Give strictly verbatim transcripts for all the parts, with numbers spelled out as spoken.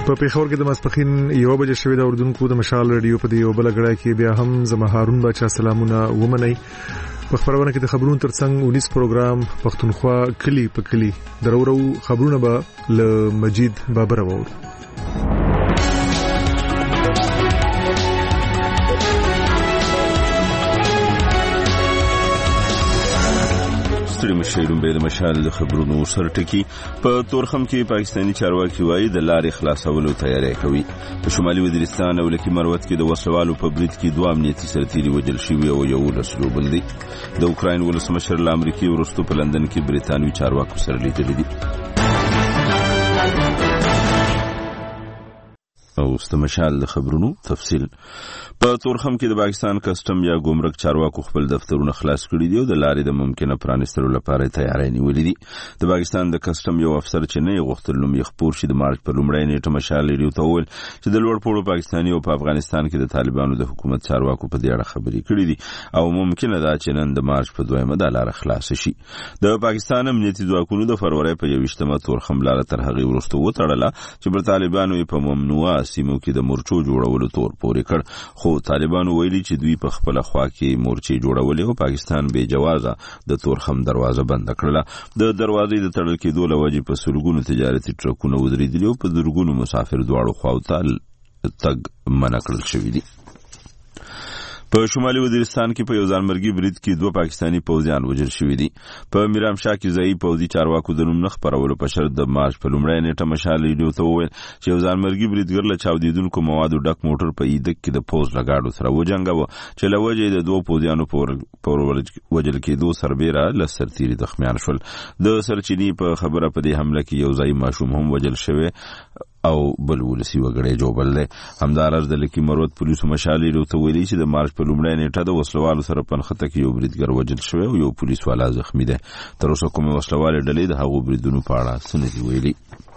په پیښور کې د ماسپښین یو بجې شوې د اردوونکو د مشال رادیو په دې یو بل غړای کې بیا هم زما هارون بچا سلامونه ومنئ. په خبرونه کې د خبرونو ترڅنګ ونیس پروګرام پښتونخوا کلی په کلی درورو خبرونه به ل مجید بابر وور. ستړي مشرون به د مشال د خبرونو سره ټکی په تورخم کې پاکستاني چارواکي وایي د لارې خلاصولو تیاری کوي. په شمالي وزیرستان او لکي مروت کې د وسوالو په برید کې دوه امنیتي سرتیري وژل شوي او یو لسلوبل دي. د اوکراین ولسمشر له امریکې وروسته په لندن کې بریتانوي چارواکو سره لیدلي دي. او استمشال د خبرونو تفصیل. په تورخم کې د پاکستان کسټم یا ګمرک چارواکو خپل دفترونه خلاص کړي دي او د لارې د ممکنه پرانستلو لپاره تیاری نیولې دي. د پاکستان د کسټم یو افسر چې نه غوښتل نوم یې خپور شي د مارچ په لومړۍ نیټه مشال ریډیو ته وویل چې د لوړ پوړو پاکستاني او په افغانستان کې د طالبانو د حکومت چارواکو په دې اړه خبرې کړې دي او ممکنه ده چې نن د مارچ په دویمه د لارې خلاص شي. د پاکستان امنیتي ځواکونو د فروری په یوویشتمه تورخم لاره تر هغې وروسته وتړله چې پر طالبانو یې په ممنوعه سیمو کې د مورچو جوړولو تور پورې کړ، خو طالبانو ویلي چې دوی په خپل خوا کې مورچې جوړولې او پاکستان بې جوازه د تورخم دروازه بند کړله. د دروازې د تړل کېدو له وجې په سلګونو تجارتي ټرکونه ودرېدلي او په زرګونو مسافر دواړو خواو ته تګ منع کړل شوي دي. په شمالي وزیرستان کې په یو ځانمرګي برید کې دوه پاکستاني پوځیان وژل شوي دي. په میرام شاه کې ځایي پوځي چارواکو د نوم نه خپرولو په شرط د مارچ په لومړۍ نیټه مشال ریډیو ته وویل چې یو ځانمرګي بریدګر له چاودېدونکو موادو ډک موټر په ایدک کې د پوځ له ګاډو سره وجنګاوه چې له وجې د دوو پوځیانو په وژل کېدو سربیره لس سرتیري زخمیان شول. د سرچینې په خبره په دې حمله کې یو ځایي ماشوم هم وژل شوی او بل ولسی وګړی جوړل دی. همدارس د لکي مروت پولیسو مشال ریډیو ته ویلي چې د مارچ په لومړۍ نیټه د وسلوالو سره پنخته کې یو بریدګر وژل شوی او یو پولیس والا زخمی دی. تر اوسه کومې وسلوالې ډلې د هغو بریدونو په اړه څه نه دي ویلي.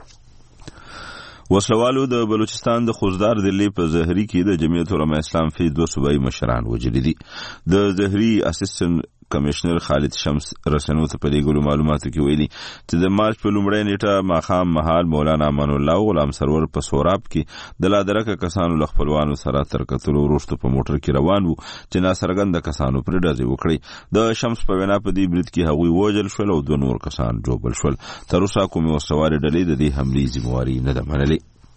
وسلوالو د بلوچستان د خوزدار ضلع په زهري کې د جمعیت علماء اسلام فی دوه صوبایي مشران وژلي دي. د زهري اسسټنټ کمشنر خالد شمس رسنو ته په دې ګلو معلوماتو کې ویلي چې د مارچ په لومړۍ نیټه ماښام مهال مولانا امان الله او غلام سرور په سوراب کې د لادرکه کسانو له خپلوانو سره تر کتلو وروسته په موټر کې روان وو چې ناڅرګنده کسانو پرې ډزې وکړې. د شمس په وینا په دې برید کې هغوی وژل شول او دوه نور کسان ژوبل شول. تر اوسه کومې وسلوالې ډلې د دې حملې ذمهواري نه ده منلې.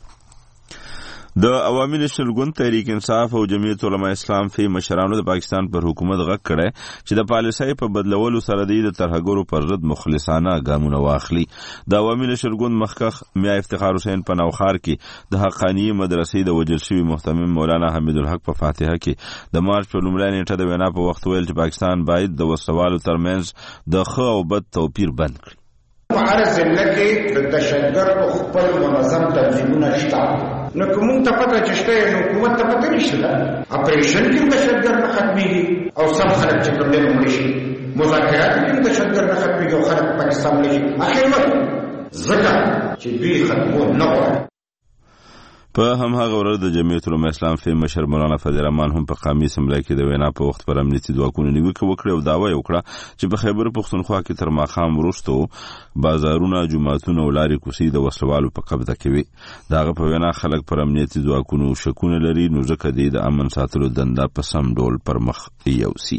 د عوامي نېشنل ګوند تحریک انصاف او جمعیت علماء اسلام فی مشرانو د پاکستان پر حکومت غږ کړی چې د پالیسۍ په بدلولو سره د ترهګرو پر ضد مخلصانه ګامونه واخلي. د عوامي نېشنل ګوند مخکښ میا افتخار حسین په نوخار کې د حقانیې مدرسې د وژل شوي محتمم مولانا حمید الحق په فاتحه کې د مارچ په لومړۍ نیټه د وینا په وخت ویل چې پاکستان باید د وسلوالو ترمنځ د ښه او بد توپیر بند کړي. په هر ضلع کې د دهشتګردو خپل منظم تنظیمونه شته، نو که مونږ ته پته چې شته نو حکومت ته پته نشته ده. اپریشن کې دهشتګرد نه ختمېږي او سم خلک چې کوم دی مړه شي، مذاکرات کې دهشتګرد نه ختمېږي او خلک پاکستان مړه شي. اخر وخت ځکه چې دوی ختمول نه غواړي. په هماغه ورځ د جمعیت علماء اسلام فی مشر مولانا فضل الرحمن هم په قومي اسمبلی کې د وینا په وخت پر امنیتي ځواکونو نیوکه وکړه او دعوه یې وکړه چې په خیبر پښتونخوا کې تر ماښام وروسته بازارونه، جوماتونه او لارې کوڅې د وسلوالو په قبضه کې وي. د هغه په وینا خلک پر امنیتي ځواکونو شکونه لري، نو ځکه دوی د امن ساتلو دنده په سم ډول پر مخ یوسي.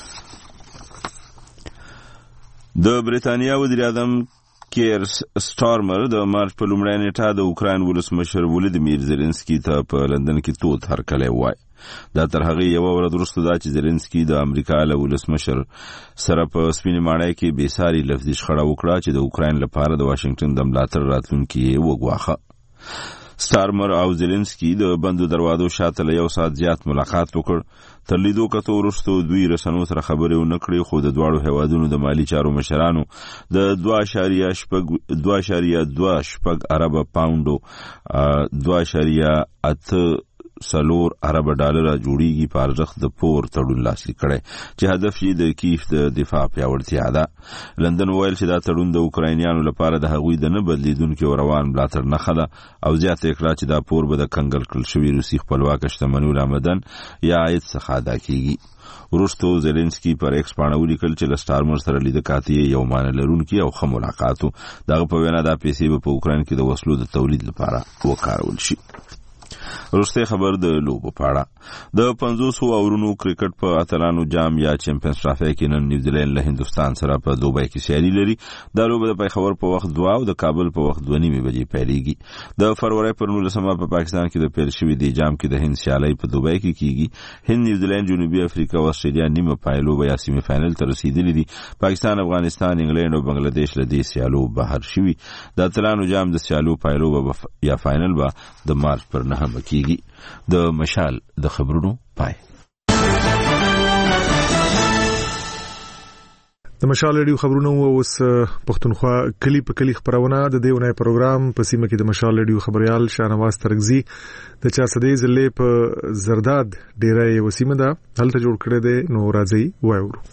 د بریتانیا وزیر اعظم کیر سټارمر د مارچ په لومړۍ نیټه د اوکراین ولسمشر ولادیمیر زيلنسکي ته په لندن کې تود هرکلی وای. دا تر هغې یوه ورځ وروسته دا چې زيلنسکي د امریکا له ولسمشر سره په سپینې ماڼۍ کې بې ساري لفظي شخړه وکړه چې د اوکراین لپاره د واشنګټن د ملاتړ راتلونکي یې وګواښه. سټارمر او زيلنسکي د بندو دروازو شاته له یو ساعت زیات ملاقات وکړ. تر لیدو کتو وروسته دوی رسنیو سره خبرې ونه کړې، خو د دواړو هیوادونو د مالي چارو مشرانو د دوه اعشاریه شپږ دوه اعشاریه دوه شپږ اربه پاونډو دوه اعشاریه اته سلور ارب ډالر جوړیږي په ارزښت د پور تړون لاسلیک کړي چې هدف یې د کیف د دفاع پیاوړتیا ده. لندن ویل چې دا تړون د اوکراینیانو لپاره د هغوی د نه بدلیدونکو روان ملاتړ نښه ده او زیاته کړه چې دا پور به د کنګل کړل شوي روسي خپلواک شتمنیو له آمدن یا عاید څخه ادا کیږي. وروسته زيلنسکي پر ایکس باندې ولیکل چې له سټارمر سره لیدل کاتې یو مان لرونکي او خه ملاقاتو دغه په وینا د پیسې په اوکران کې د وسلو د تولید لپاره وکارول شي. وروسته خبر د لوبو پاړه د پنځوس اورونو کرکټ په اتلانو جام یا چمپیونز ټرافي کې نن نیوزیلند له هندستان سره په دوبۍ کې سیالي لري. د لوبو د پیښور په وخت دوه او د کابل په وخت دوه نیمه بجې پیلېږي. د فروری پر نولسمه په پاکستان کې د پیل شوی دی جام کې د هند سیالي په دوبۍ کې کیږي. هند نیوزیلند جنوبي افریقا او استرالیا نیمه پایلو یا سیمه فائنل ته رسیدلي دي. پاکستان افغانستان انګلند او بنگلاديش له دې سیالو بهر شوي. د اتلانو جام د سیالو پایلو یا فائنل به د مارچ پر نهمه کیږي. د مشال د خبرونو پای. د مشال ریډیو خبرونو اوس پښتونخوا کلی په کلی خبرونه د دیونه پروګرام په سیمه کې د مشال ریډیو خبريال شاهنواز ترغزي د چا سدې ضلع په زرداد ډیره وسیمه ده هلته جوړ کړی دی. نو راځي وایو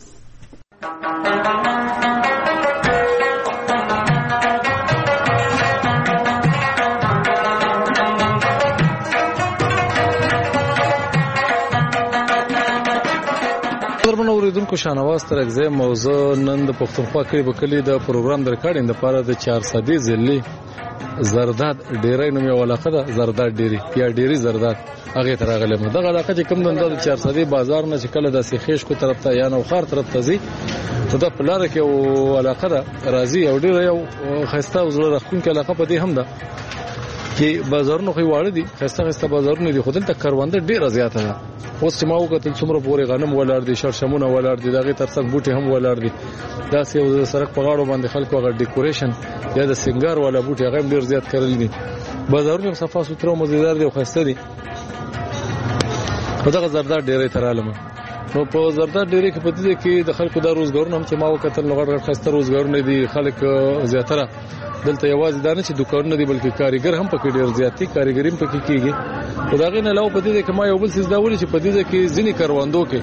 اوریدونکو شاهنواز ترغزي موضوع نن د پښتونخوا کلی په کلی د پروګرام د ریکارډینګ لپاره د چار سدې ضلع زرداد ډیره نوم یو علاقه ده. زرداد ډیری یا ډیری زرداد هغه تر هغه له دغه علاقه چې کوم د چار سدې بازار نه چې کله د سیخیش کو طرف ته یا نو خار طرف ته زی ته د پلار کې او علاقه ده راضي او ډیره یو خسته او زړه راخون کې علاقه په دې هم ده چې بازارونو خو واړه دي خسته خسته بازارونه دي خو دلته کاروانده ډیره زیاته ده. اوس چې ما وکتل څومره پورې غنم ولاړ دي شرشمونه ولاړ دي دغه ترڅنګ بوټي هم ولاړ دي. دا سیو سرک په غاړو باندې خلکو هغه ډیکوریشن یا د سنگار والا بوټي هغه ډیر زیات کړل دي. بازارونه صفا سوتره مزیدار دي او خسته دي. په دغه زرداد ډیره ترالم نو په زرداد ډیره کې پدې کې د خلکو د روزګارونه هم چې ما وکتل نو غړ خسته روزګارونه دي. خلک زیاتره دلته یوازې دانه چې دکانونه دي بلکې کاریګر هم پکې ډیر زیاتی کاریګری هم پکې کیږي. خدای نه لاو پدې کې ما یو بل څه دا ولې چې پدې کې ځینی کاروندو کې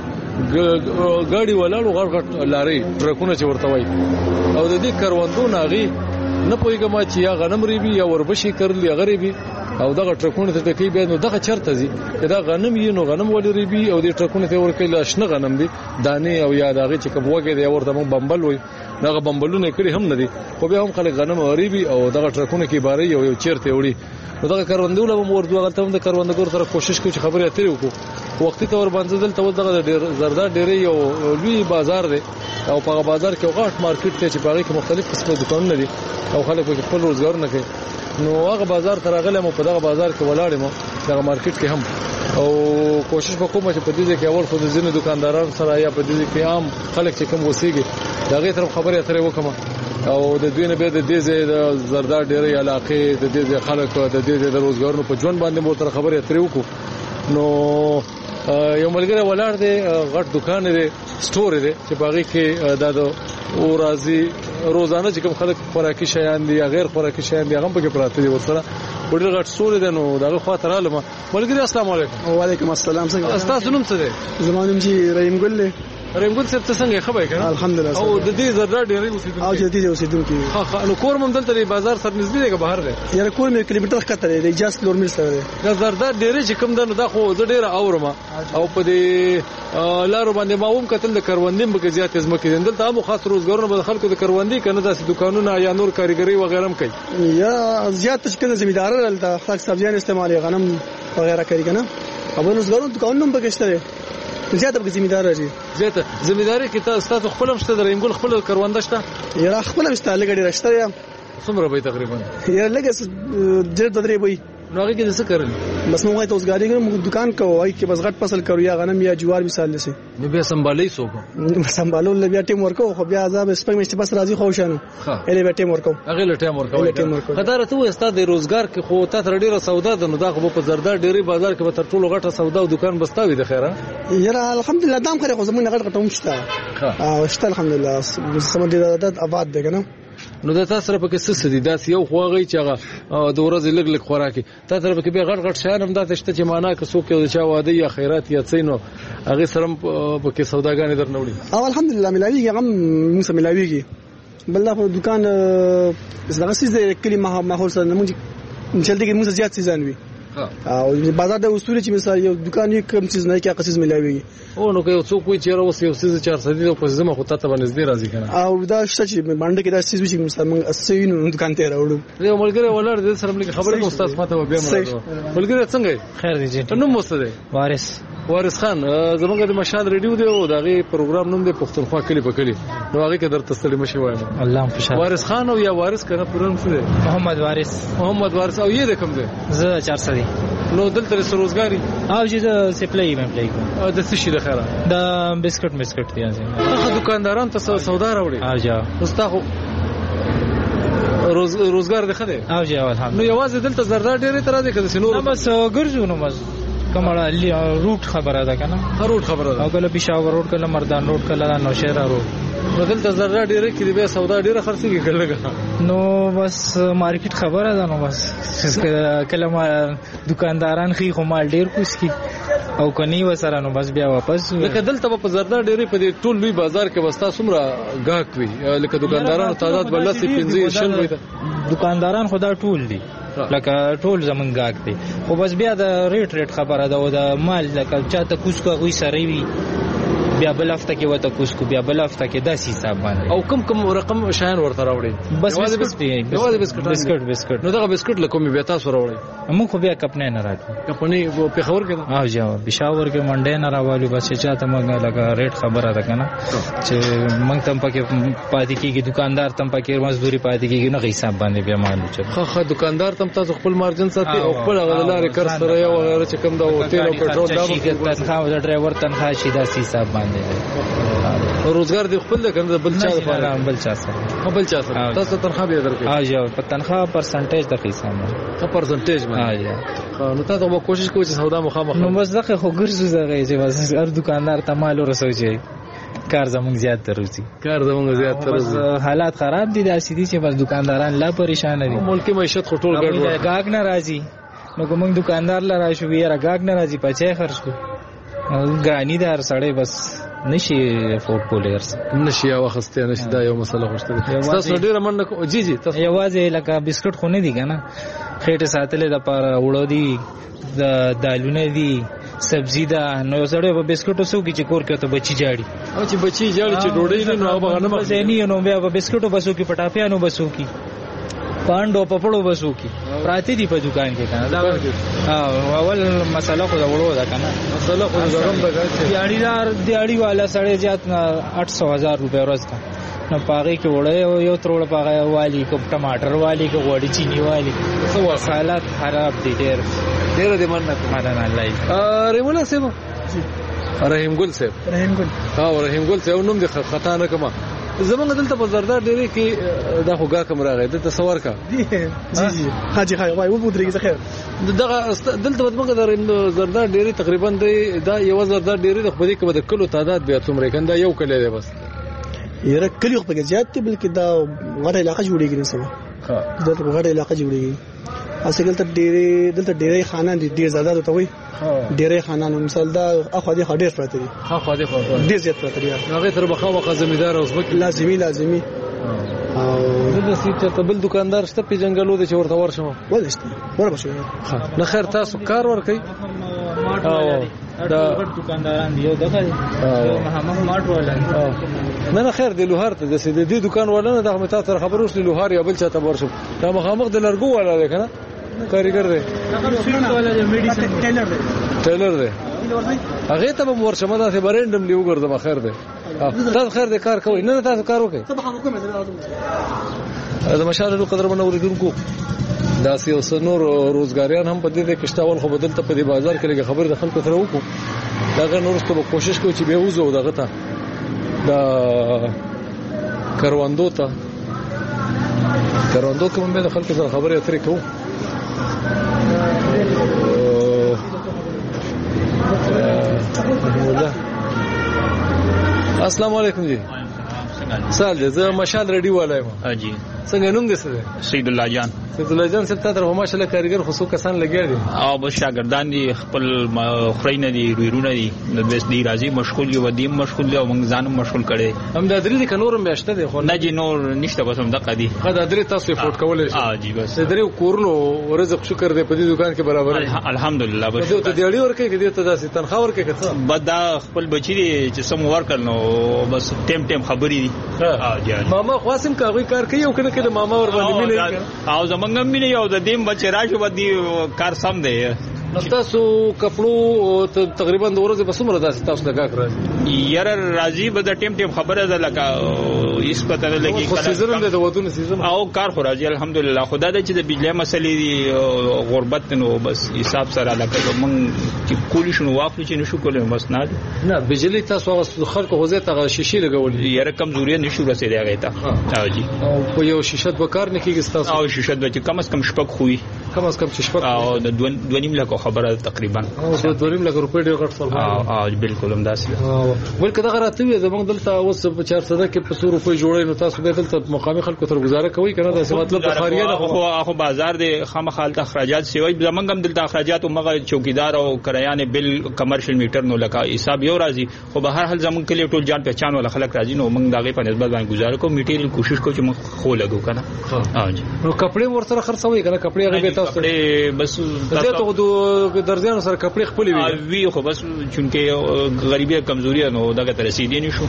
ګاډي ولاړو غړ غړ لاري ټرکونه چې ورته وای او د دې کاروندو ناغي نه پويګم چې یا غنم ریبي یا وربشي کړل یا غریبي او دغه ټرکونه ته کې به نو دغه چرته زی دا غنم یې نو غنم ولې ریبي او دې ټرکونه ته ورکې لاشنه غنم دي دانه او یا دغه چې کوم وګه دی ورته مون بمبل وای دغه بمبلونه کړي هم نه دي خو به هم خلک غنم ریبي او دغه ټرکونه کې باري یو یو چیرته وړي نو دغه کاروندو له مور دوه غلطه هم د کاروندګور سره کوشش کوي چې خبرې اترې وکړو. وختي تور باندې دلته ول دغه ډیر زرداد ډیره یو لوی بازار دی او په بازار کې غاټ مارکیټ ته چې باغې کې مختلف قسمه دکانونه دي او خلک په خپل روزګار نه کوي. نو هغه بازار تر هغه مو په دغه بازار کې ولاړم دغه مارکیټ کې هم او کوشش وکوم چې په دې کې اول خو د ځینو دکاندارانو سره یا په دې کې عام خلک چې کوم وسیږي دغه طرف خبرې اترې وکم او د دوی نه به د دې د زرداد ډیره علاقې د دې خلک د دې د روزګارونو په ژوند باندې مو تر خبرې اترې وکړو. نو یو ملګری ولاړ دی غټ دکان دی سٹور دی چې باغې کې د او راځي روزانه چې کوم خلک خوراکي شیان دي یا غیر خوراکي شیان دي هغه په کې پراته دي ورسره ډېر غټ سټور دی. نو دغه خاطر علم ملګری السلام علیکم. وعلیکم السلام. څنګه تاسو نوم څه دی؟ زما نوم چې رحیم ګل دی. رحیم ګل څه څنګه خبرې کړه؟ الحمدلله. او د دې زرداد ډېرې اوسېدونکو او د دې اوسېدونکو ها ها نو کور مم دلته بازار سره نږدې دی که بهر دی؟ یاره کور مې کیلومتر خطر دی جاست لور مل سره دی. دا زرداد ډېرې چې کوم ده نو دا خو زه ډېره اورم او په دې لارو باندې ما هم کتل د کاروندې به زیات ازمکه دي دلته هم خاص روزګارونه به خلکو د کاروندې کنه داسې دکانونه یا نور کاریګری وغیرہ هم کوي یا زیات څنګه زمیدار دلته خاص سبزیان استعمالي غنم وغیرہ کوي کنه او روزګارونه دکانونه به کېشته زیاته به زمیدار راځي زیاته زمیداری کې تاسو خپل هم شته درېنګل خپل کاروانده شته یا خپل هم شته لګړي راشته یا څومره به تقریبا یا لګه ډېر درې وي نو هغه کې څه کړل بس موږ ته اوس غاډي کوم دکان کوي چې بس غټ فصل کړو یا غنم یا جوار مثال لسی نو بیا سمبالې سوګو سمبالول بیا ټیم ورکو خو بیا عذاب سپک مشته بس راځي خو شانو اله بیا ټیم ورکو هغه له ټیم ورکو خدای ته استاد د روزګار کې خو ته تر ډیره سودا ده نو دا خو په زرداد ډیری بازار کې به تر ټولو غټه سودا او دکان بستاوي د خیره یاره الحمدلله دام خره خو زمونږ غټ غټوم شته او شته الحمدلله سم دې د آباد ده کنه نو د تاسو سره پکې څه دي داس یو خوغی چې هغه د ورځې لګ لګ خوراکي تاسو سره پکې به غټ غټ شیان هم داسې شته چې معنا که څوک یو چا واده یا خیرات یا څینو هغه سره پکې سوداګانې درنوړي او الحمدلله ملاویږي هم موږ ملاویږي بل په دکان زغه سیز کلی ماحول سره موږ چلته کې موږ زیات سيزان وي او بازار د اصول چې مثال یو دکان یو کم چیز نه کې قصیز ملاوي او نو که څوک کوئی چیرې اوس یو څه چار سدي په زما خو ته باندې دې راځي کنه او دا شته چې باندې کې دا چیز چې مثال موږ اسوي نو دکان ته راوړو یو ملګری ولر دې سره ملګری خبره کوم استاد ماته بیا ملګری څنګه خیر دي جی نو مو څه دی وارث وارث خان زمونږ د مشال ریډیو دی او دغه پروګرام نوم دی پښتونخوا کلی په کلی نو هغه کې درته ستړي مشي وایم الله خوشاله وارث خان او یا وارث کنه پرون څه دی محمد وارث محمد وارث او یې کوم دی زه چار سدي نو دلته روزګاری او چې د سپلای مې پلی کوم د څه شي د خیره د بسکټ بسکټ دی هغه دکانداران ته سودا راوړي او جا مستاخو روز روزګار دی خده او جا الحمد نو یوازې دلته زردار ډېرې تر دې کده سينو بس ګرځو نو مز کومه روټ خبره ده کنه روټ خبره ده او کله پېښور روټ کله مردان روټ کله نوشهره روټ بدل زردار ډېرې کې به سودا ډېره خرڅيږي کله نو بس مارکیټ خبره ده نو بس کله ما دکانداران خي خو مال ډېر کوس کی او کني وسره نو بس بیا واپس لکه دلته په زردار ډېرې په دې ټول لوی بازار کې وستا سمره گاهک وي لکه دکاندارانو تعداد بل سي پنځه شل وي دکانداران خدا ټول دي لکه ټول زمون گاهک دي خو بس بیا د ریټ ریټ خبره ده او د مال لکه چاته کوس کو غوي سره وي بیا بل هفته کې وته کوس کو بیا بل هفته کې داسې حساب باندې او کم کم رقم شاین ورته راوړي بس بسکټ یوازې بسکټ بسکټ بسکټ نو دا بسکټ لکه بیا تاسو راوړي موږ خو بیا کپنه نه راځو کپنه په خبر کې او جا پېښور کې منډه نه راوالو بس چې چاته موږ لکه ریټ خبره ده کنه چې موږ تم پکې پاتې کېږي دکاندار تم پکې مزدوري پاتې کېږي نه حساب باندې بیا معلوم چې خو خو دکاندار تم تاسو خپل مارجن ساتي او خپل غلاره کار سره یو غیر چې کوم دا هوټل او پټرول دا تنخواه د ډرایور تنخواه شي دا حساب باندې روزګار دی خپل کنه بل چا لپاره بل چا سره بل چا سره تاسو تنخواه به درکې ها جا په تنخواه پرسنټیج د حساب باندې څه پرسنټیج باندې ها نو تاسو به کوشش کوئ چې سودا مخامخ نو بس دغه خو ګرځو زغه چې بس هر دکاندار ته مال ورسوي کار زمونږ زیات تروسی کار زمونږ زیات تروسی حالات خراب دي د سیدي چې بس دکانداران لا پریشان دي ملکی معیشت خو ټول ګډ گاګ ناراضي نو کوم دکاندار لرا شو یاره گاګ ناراضي پچې خرج کو ګرانی دار سړی بس نشي فوټ پولرز نشي او خسته نشي دا یو مسله خوشته تاسو ډیره مننه جی جی تاسو یوازې لکه بسکټ خو نه دي کنه خېټه ساتلې د پاره وړو دي د دالونه دي سبزی دا نو سره په بسکټو سو کې چې کور کې ته بچی جاړي او چې بچی جاړي چې ډوډۍ نه نو هغه نه مزنی نو بیا په بسکټو بسو کې پټاپیانو بسو کې پاندو پپړو بسو کې پراتی دی په دکان کې کنه دا اول مسله خو دا وړو دا کنه مسله خو زغم بغا دیاړي دار دیاړي والا سړی زیات आठ सौ हज़ार روپے ورځ کا نو پاغي کې وړه یو تروړ پاغه والی کو ټماټر والی کو وړي چینی والی سو حالات خراب دي ډېر ډېر دې مننه مانه الله اره مولا سیب رحیم ګل سیب رحیم ګل ها رحیم ګل سیب نوم دې خطا نه کما زمونږ دلته په زردار ډېرې کې دا خو گا کم راغی دلته سوار کا جی جی حاجی خای وای و بودري خیر دغه دلته زمونږ د زردار ډېرې تقریبا دا یو زردار ډېرې د خو دې کې د کلو تعداد بیا څومره کنده یو کلی دی بس یره کلی خو په زیات دی بلکې دا غټه علاقه جوړیږي نه سبا ها دلته غټه علاقه جوړیږي اصل دلته ډېرې دلته ډېرې خانان دي ډېر زیاده ته وای ډېرې خانان مثال دا اخو دې خډېر پراته دي ها خو دې خو ډېر زیات پراته دي هغه تر بخا وخا زمیدار اوس وکړي لازمي لازمي او د سیټ ته بل دکاندار شته په جنگلو د چورته ورشم ولسته ورته شو نه خیر تاسو کار ور کوي او دا دکانداران دی یو دغه یو محمد ماټ ولن نه نه خیر دی لوهار ته د دې دکان ولنه د متا تر خبرو شل لوهار یا بل چاته ورشم دا مخامخ د لرګو والا دی کنه کاریګر دی ټیلر دی ټیلر دی هغه ته به ورشم دا ته برندم لیو ګرځم خیر دی تاسو خیر دی کار کوي نه تاسو کار وکړئ دا مشاله قدر منو ورګونکو دا سیو سنور روزګاریان هم په دې کې شتاول خو بدلته په دې بازار کې لږه خبر د خلکو سره وکړو دا نور څه به کوشش کوي چې به وځو دغه ته دا کروندو ته کروندو کوم به د خلکو سره خبرې اترې کوو السلام علیکم جی سال دې زه مشال ریډیو والا یم جی څنګه نوم دې څه؟ سید الله جان. سید الله جان صاحب تاسو ماشاءالله کاریګر خو څو کسان لګیا دي او بس شاګردان دي خپل خرین دي ویرونه دي د بس دی راځي مشغول یو دیم مشغول یو موږ ځانم مشغول کړي هم د درې د کنورم بیاشته دي خو نه جی نور نشته بس هم دغه دي خدای درې تاسو فوټ کولای شي. ها جی بس درې کورونو رزق شکر دې په دې دکان کې برابر الحمدلله. بس ته دې اړي ورکه کې دې ته داسې تنخواه ورکه کړه بدا خپل بچی دي چې سم ورکړ نو بس ټیم ټیم خبري دي. ها جی ماما خاصم کاوي کار کوي او کنه کله ماما ور باندې مینه او زمونږ هم مینه یو د دیم بچی راشه ودی کار سم دی. تاسو کپړو تقریبا د ورځې په څومره داسې تاسو لګا کړی یاره راځي به د ټیم ټیم خبره ده لکه هیڅ پته نه لګي کله سیزن د ودونو سیزن او کار خو راځي الحمدلله. خدای دې چې د بجلی مسلې دي غربت نو بس حساب سره لکه موږ چې کولی شنو واخلو چې نشو کولای بس نه نه بجلی تاسو خلکو غوځه ته شیشې لګولې یاره کمزوري نشو رسیدای هغه ته. او جی او په یو شیشت به کار نه کیږي تاسو او شیشت به کم از کم شپک خوې کم از کم شپک او د دوه نیم لک خبره تقریبا او د دوه نیم لک روپۍ ډیر غټ سر او او بالکل هم داسې او ولکه دا غراته وي زمونږ دلته اوس په چارصد کې په څو روپۍ جوړې نو تاسو به دلته مقامي خلکو تر گزاره کوي کنه دا مطلب د خاریانه خو خو بازار د خامخال اخراجات سیوي زمونږ هم دلته اخراجات او مغه چوکیدار او کرایان بل کمرشل میټر نو لکه حساب یو راځي خو به هر حال زمونږ کلی ټول جان پہچان ول خلک راځي نو موږ دغه په نسبت باندې گزاره کوو میټیریل کوشش کوو چې موږ خو لګو کنه. ها جی نو کپڑے ورسره خرڅوي کنه کپڑے هغه به تاسو کپڑے بس ته د درځانو سره کپڑے خپل وي وی خو بس چونکه غریبی کمزوري نو دغه تر رسیدي نشو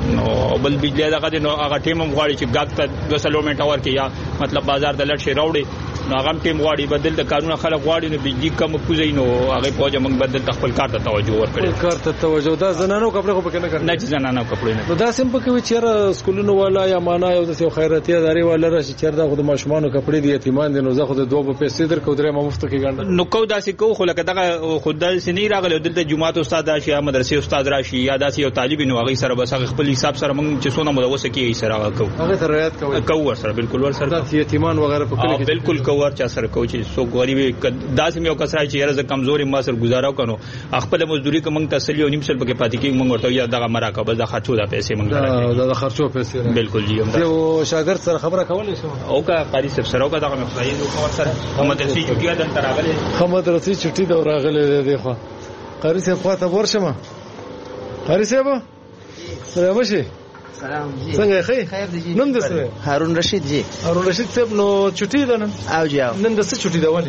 نو بل بجلی دغه نو هغه ټیم هم غواړي چې ګاګ ته د سلومنټ اور کې یا مطلب بازار د لټ شي راوړي نو هغه ټیم غواړي بدل د قانون خلک غواړي نو بجلی کم کوزي نو هغه پوجا موږ بدل خپل کار ته توجه ورکړي کار ته توجه دا زنانو کپڑے خو پکې نه کړ نه زنانو کپڑے نه نو دا سم پکې و چیرې سکولونو والا یا معنا یو د خیراتي ادارې والا راشي چیرې دا خو د ماشومان کپڑے دي یتیمان دي نو زه خو د دوه په پیسې در کو درې ما مفت کې ګڼل نو کو داسې کو خو لکه دغه خدای سنې راغله دلته جمعه استاد راشي یا مدرسې استاد راشي یا داسې یو طالب نو هغه سره بس خپل حساب سره موږ چې څونه مدوسه کې سره کو هغه ته رعایت کوي کو سره بالکل ور سره د یتیمان وغیرہ په کلی کې بالکل کو ور چا سره کو چې سو غریب داسې یو کسره چې یره کمزوري ما سره گزارو کنو خپل مزدوري کوم تسلی او نیم سل پکې پاتې کې موږ ورته یا دغه مرا کا بس د خرچو د پیسې موږ دا د خرچو پیسې بالکل جی هم یو شاګرد سره خبره کولای شو او کا قاری صاحب سره او کا دغه مخایي نو سره مدرسې چټیا د تراغله مدرسې چټي دا راغله دی خو قاری صاحب خواته ورشمه قاری صاحب سلام شي سلام جی څنګه خیر خیر دی جی نوم د څه هارون رشید جی هارون رشید صاحب نو چټي ده نن او جی نن د څه چټي ده ولی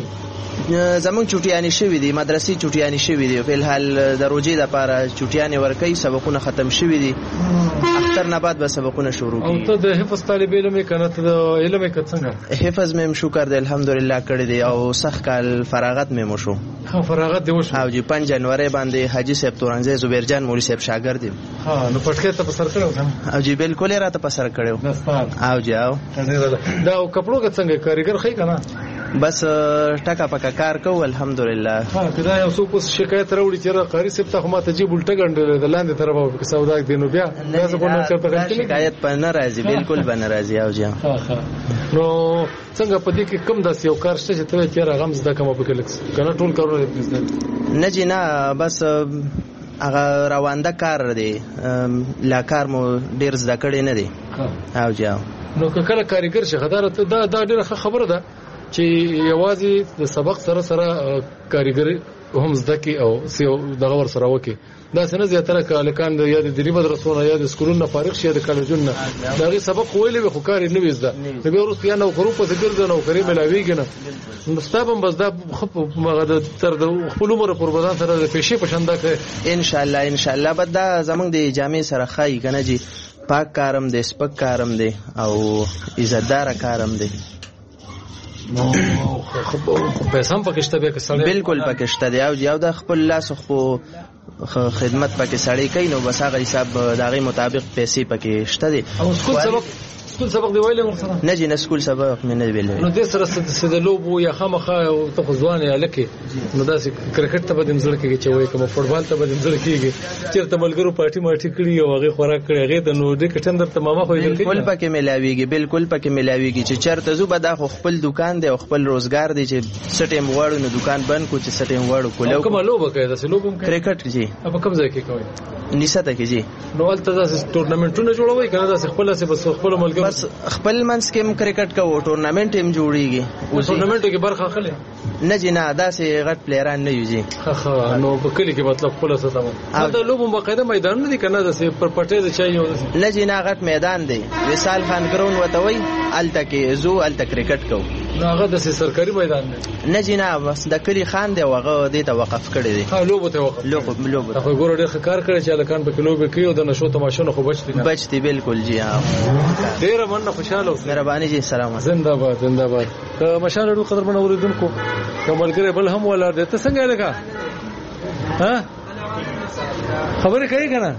زمون چټیانی شوې دي مدرسې چټیانی شوې دي په الحال د روزي د لپاره چټیانی ورکې سبقونه ختم شوې دي اختر نه بعد به سبقونه شروع او ته د حفظ طالب علم کنه ته د علم کې څنګه حفظ مې شکر دی الحمدلله کړی دی او سخت کال فراغت مې مو شو ها فراغت دی وشو او جی پنځه جنوري باندې حاجی صاحب تورنځي زبیر جان مولوی صاحب شاګرد دی ها نو پټکې ته په سر کړو او جی بالکل راته په سر کړو او جی او دا کپړو کې څنګه کاریګر خې کنه بس ټکا پکا کار کو الحمدلله ها کدا یو څو کو شکایت راوړي چې قاری صاحب ته ما ته جیب الټه ګنډل د لاندې طرفه په سودا کې دینو بیا دا څه کو نه چرته غلطی شکایت په ناراضي بالکل به ناراضي او جی ها ها نو څنګه په دې کې کم داس یو کار شته چې ته چیرې غمز د کوم په کې لکس کنه ټول کارونه دې نه جی نه بس هغه روانده کار دی لا کار مو ډیر زده کړی نه دی او جی نو کله کاریګر شهدار ته دا دا ډیره خبره ده چې یوازې د سبق سره سره کاریګر هم زده کی او سیو دغه ور سره وکي دا څنګه زیاتره کالکان د یاد د ریبه درسونه یا د سکولونو فارغ شه د کالجونو دغه سبق ویلې خو کار نه وېزده نو به ورس پیانو خرو په ګرځنه او کریم ملاویږي نه مستابم بس دا خپ مغه تر د خپل عمر پر بدن سره د پېښې پښنده کوي ان شاء الله ان شاء الله بد دا زمونږ د جامع سره خای کنه جی پاک کارم دی سپک کارم دی او عزتدار کارم دی نو خو پیسې هم پکشته به کسړی بالکل پکشته دی او یو د خپل لاس خو خدمت پکې سړی کوي نو بس هغه حساب دغه مطابق پیسې پکې شته دي او سکول سبق سکول سبق دی ویلې ورسره نه جن سکول سبق مې نه ویلې نو د سره ست د لوبو یا خامخا او ته ځوان یا لکه نو داسې کرکټ ته بدیم زړه کې چې وای کوم فوټبال ته بدیم زړه کېږي چیرته ملګرو پارټي مارټي کړی او هغه خوراک کړی هغه ته نو د کټندر ته ماما خو یې بالکل پکې ملاويږي بالکل پکې ملاويږي چې چیرته زو به دا خپل دکان دی او خپل روزګار دی چې سټیم غواړو نو دکان بند کو چې سټیم غواړو کولو کوم لوبه کوي داسې لوبم کوي کرکټ جی. په کوم ځای کې کوي؟ نیسته کې جی. نو ولته تاسو ټورنمنټونه جوړوي کنه؟ تاسو خپل څه بس خپل ملګری بس خپل منځ کې هم کرکټ کوو، ټورنمنټ هم جوړیږي. ټورنمنټ کې برخه اخلي؟ نه جی نه، داسې غټ پلیران نه یو جی. ها ها. نو په کلی کې مطلب خپل څه تمام دا لوبو باقاعده میدان نه دي کنه؟ داسې پر پټه ځای چایو؟ نه جی نه، غټ میدان دی. وصال خان ګراوند وته وای، الته کې زو الته کرکټ کوو. نو هغه د سرکاري میدان نه؟ نه جی نه، بس د کلی خان دی، هغه دې ته وقف کړی دی. ها لوبو ته وقف. لوبو لوبو خو ګور ډېر کار کړی چې لکان په کلو به کیو د نشو تماشونو خو بچ دي. بچ دي بالکل جی. ها ډېر مننه، خوشاله اوسئ. مهرباني جی. سلام. زنده باد زنده باد. که مشاله ډېر قدر باندې اوریدونکو کوملګری بل هم ولا دې ته څنګه لګا؟ ها خبرې کوي کنه؟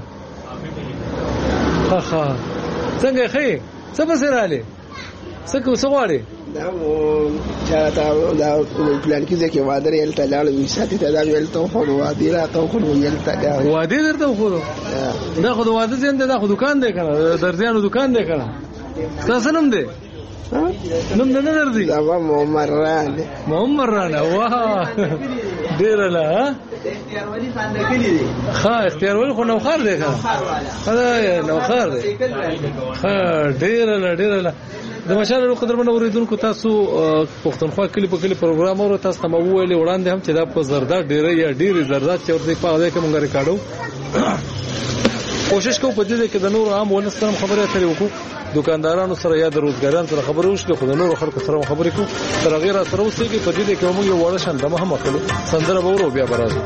ها ها. څنګه خې څه بسراله څه کو څه غواړي؟ دا مو چاته دا پلان کې ځکه وادر یل ته لاړ وي ساتي ته دا ویل ته خو وادي را ته خو یل ته دا وادي درته خو دا خو وادي زنده دا خو دکان دی کنه؟ درځانو دکان دی کنه؟ تاسو نوم دی؟ نوم نه درځي؟ دا محمد ران. محمد ران. واه ډیر لا اختیار ولی خان د کلی دی. ها اختیار ولی خو نو خار دی کنه؟ خدای نو خار دی. ها ډیر لا ډیر لا. د مشال قدر باندې اوریدونکو تاسو پښتونخوا کلی په کلی پروګرام اورو. تاسو ته مو ویلې وړاندې هم چې دا په زردا ډیره یا ډیره زردات چې ورته په هغه کې مونږ ریکارډو کوشش کوو په دې کې د نور عام ولستم خبره اترې وکړو، دکاندارانو سره یا د روزګارانو سره خبرې وشو، خو د نور خلکو سره خبرې کوو. تر غیر سره اوسېږي په دې کې موږ یو وړ شان دمه هم اخلو. سندره به ورو بیا برازو.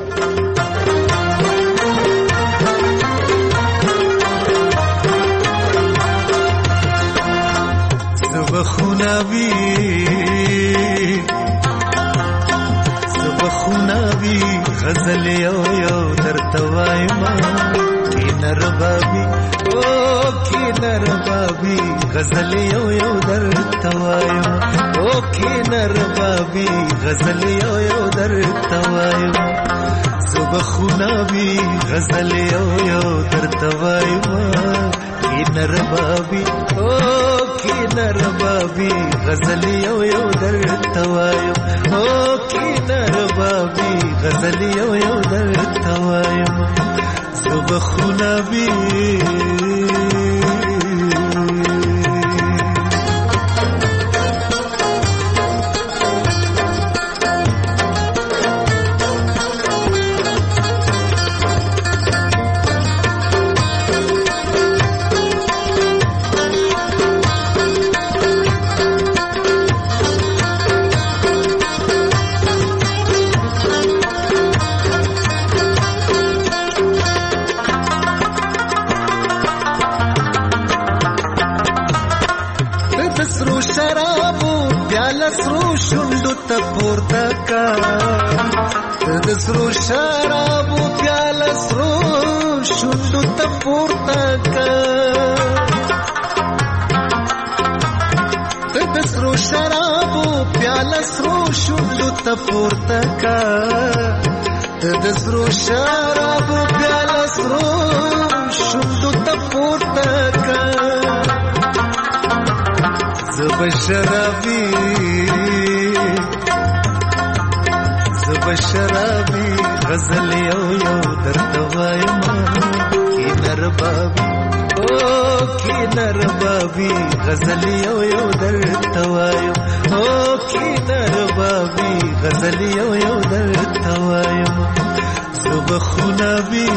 زبخوناوی زبخوناوی غزل یو یو درته وایم کینر بابی او کینر بابی غزل یو یو درته وایم او کینر بابی غزل یو یو درته وایم زبخوناوی غزل یو یو درته وایم کینر بابی او کینر بابی غزل یو یو درته وایم او کینر بابی غزل یو یو درته وایم زبخوناوی د سرو شرابو پیاله سرو شونډو ته پورته کا د سرو شرابو پیاله سرو شونډو ته پورته کا د سرو شرابو پیاله سرو شونډو ته پورته کا زب شرابي بشرابی غزل یو یو درته وایم کینر بابی او کینر بابی غزل یو یو درته وایم او کینر بابی غزل یو یو درته وایم زبخوناوی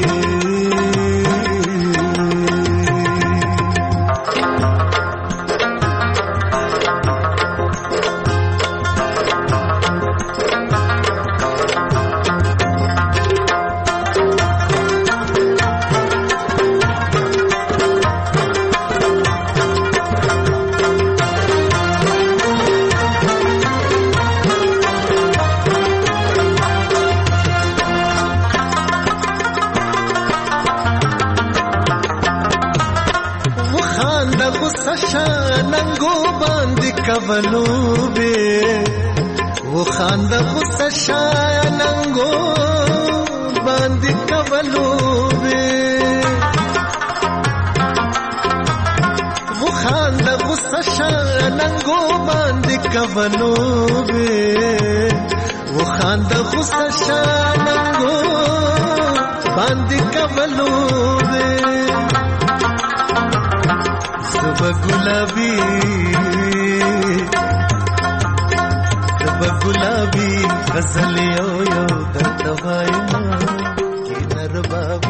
کولو به و خاند غصه شایننګو باندې کولو به و خاند غصه شایننګو باندې کولو به و خاند غصه شایننګو باندې کولو دې زما ګلابي زما ګلابي غزل یو یو درته وایم کې نربابي.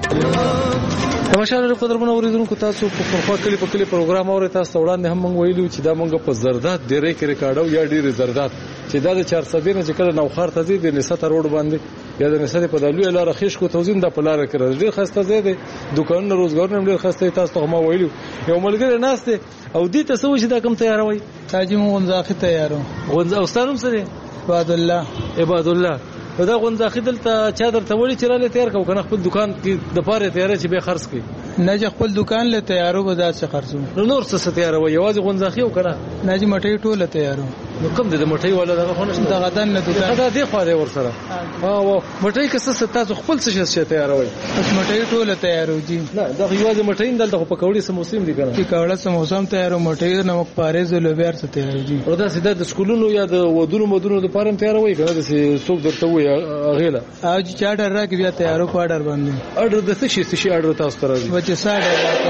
تماشا قدرمن اوریدونکو تاسو په خورخوا کلی په کلی پروګرام اورئ. تاسو وړاندې هم موږ ویلو چې دا موږ په زردات ډیرې کې ریکارډو یا ډیرې زردات چې دا د چار سدې نه چې کله نوخار ته ځي د نسته روډ باندې یا د نسته په دالو لاره خیش کو توزین د پلار کې راځي ډیر خسته زیاده دکانونه روزګار نه ډیر خسته. تاسو ته ما ویلو یو ملګری ناشته او دې ته سوي چې دا کم تیاروي تاجي مو غنځاخي تیارو غنځ او ستانم سره عباد الله عباد الله دا غونځاخي دلته چا درته وړي چې رااله تیار کو کنه خپل دکان کې د پاره تیار چې به خرڅ کړي نه چې خپل دکان له تیارو به ځا څه خرڅو نو نور څه تیارو یوازې غونځاخي او کنه نه چې مټي ټوله تیارو نو کوم د مټي ولا دغه خونه د غدان نه دکان دا دی خو دی ور سره ها مټي کې څه تاسو خپل څه شي تیاروي بس مټي ټوله تیارو دي نه دا یوازې مټي دلته په کوړی سم موسم دي کنه چې کوړه سم موسم تیارو مټي نمک پاريز له بیر څه تیارو دي او دا سیده د سکولونو یا د ودونو مدونو د پاره تیاروي کنه د څوک درته وي غیله او چې چاډر راکې بیا تیارو په اډر باندې اډر د څه شي څه شي اډر تاسو ته راځي بچ ساډه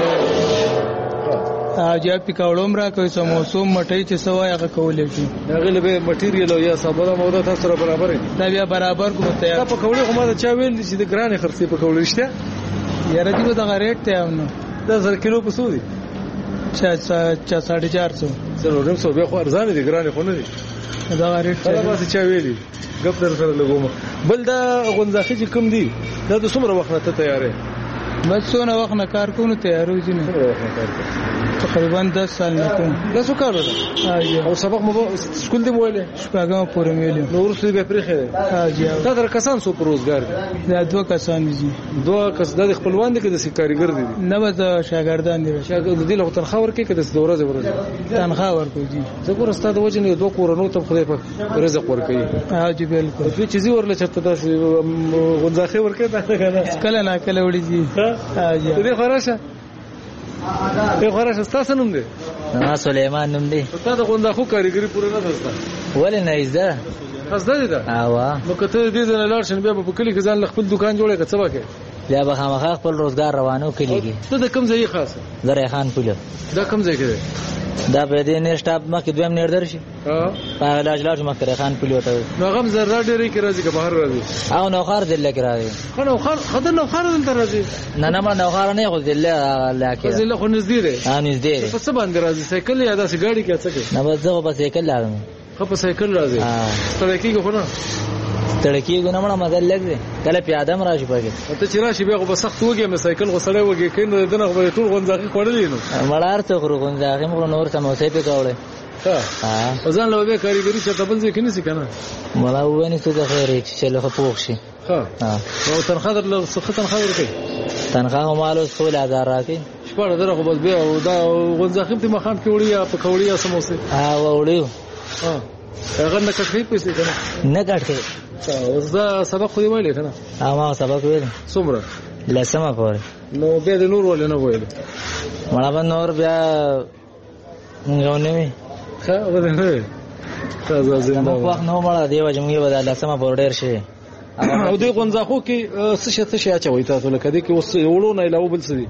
ا جا پکاولم را کوي سموسو مټي چې سوای هغه کولې شي هغه له مټیریل او یا صابره موده تاسو سره برابر دي دا بیا برابر کوم ته دا پکوړې خو ما دا چا ویل چې د ګرانې خرڅې پکوړې شته یاره دې دا ریټ ته نو دا زر کیلو په سودي چا چا ساڑھے چار سو سره نو څو بیا خو ارزان دي ګرانې خو نه دي دا ریټ ته ما چا ویلي غپ در سره لګوم بل دا غونځاخي چې کم دي دا د څومره وخت ته تیارې بس څونه وخت نه کار کوو تیارو دي نه تقریبا دس سال نه کوم تاسو کار وکړه او سبق مو سکول دی ویلې شپږم پورې ویلې نو ورسې به پرېخه حاجی دا در کسان سو پروزګار دا دوه کسان دي دوه کس د خپلوان دي کې د کاریګر دي نه به د شاګردان دي شاګرد دي له تنخواه ورکې کې د ورځې ورځې تنخواه ورکوي دي زه ګور استاد وجه نه دوه کورونو ته خدای په رزق ورکوي حاجی بالکل په چیزي ورل چرته داسې غونځاخي ورکې دا کنه کله نه کله وړي دي حاجی دې خراشه ته خراشه تاسو نوم دی ما سليمان نوم دی تا د غونځاخو کاریګری پوره نه درسته ولې نه ایزه قصد دي دا اوا نو کته دې نه لاړ شن بیا په کلی کې ځان خپل دکان جوړه کڅ وکه بیا به خامخا خپل روزګار روانو کلیږي ته د کم ځای خاصه زره خان پوله دا کم ځای کې دا به دې نه سټاپ ما کې دویم نیر درشي ها په علاج لاج ما کرے خان پوله ته نو غم زره ډېرې کې راځي که بهر راځي او نو خار دل کې راځي خنو خار خدای نو خار دل راځي نه نه ما نو خار نه خو دل لکه دل خو نږدې دی ها نږدې په څه باندې راځي سایکل یا داسې ګاډي کې څه کې نه بس زه په سایکل لاغم خو په سایکل راځي ها تړکیږي خو نه تړکیږي نه مړه مزل لګي کله پیاده مراشي پکې ته چې راشي بیا خو بس سخت وږي مې سایکل غو سړی وږي کینو دنه خو ټول غونځاخي خړلې نو مړار ته خو غونځاخي مخ نور سموسې په کاوله ها ځان له به کاریګری چې تبل ځکه نسی کنه مړه وونه څه د خیر چې له پوښ شي ها نو تنخواه له څه تنخواه ورکړي تنخواه مالو څول هزار راکې شپږ دره خو بس بیا دا غونځاخي په مخام کې وړي یا په کوړی یا سموسې ها وړي ها هغه نه کټې پیسې کنه نه کټې اوس دا سبق خو دی ویلې کنه ها ما سبق ویل څومره لسمه پورې نو بیا د نور ولې نه ویل مړه به نور بیا یو نه وي ښه ولې نه تازه زنده وخت نو مړه دی وجه موږ به لسمه پورې ډیر شي او د غونځاخو کې څه شي څه شي اچوي تاسو لکه دې کې اوس وړو نه علاوه بل څه دي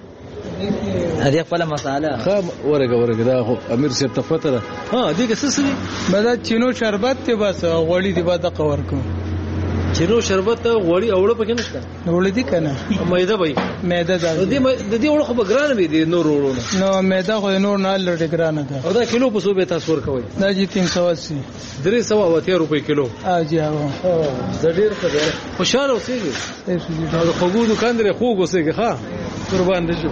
هدي خپل مساله خا ورګه ورګه دا خو امیر صاحب ته پته ده ها دې کې څه څه مدا چینو شربت ته بس غوړی دی بعد قور کو چینو شربت غوړی اوړه پکې نشته غوړی دی کنه مېده وای مېده ده دې د دې وړه خو بګران وي دي نور وړونه نو مېده خو نور نه لړ ګرانه ده او دا کیلو په څو به تاسو ورکوي دا جی تین سو اسی درې سو او اتیا روپۍ کیلو اجي هغه د ډیر څه خوشاله اوسېږي دا خوګو دکان درې خوګ اوسېږي ښا قربان دي شو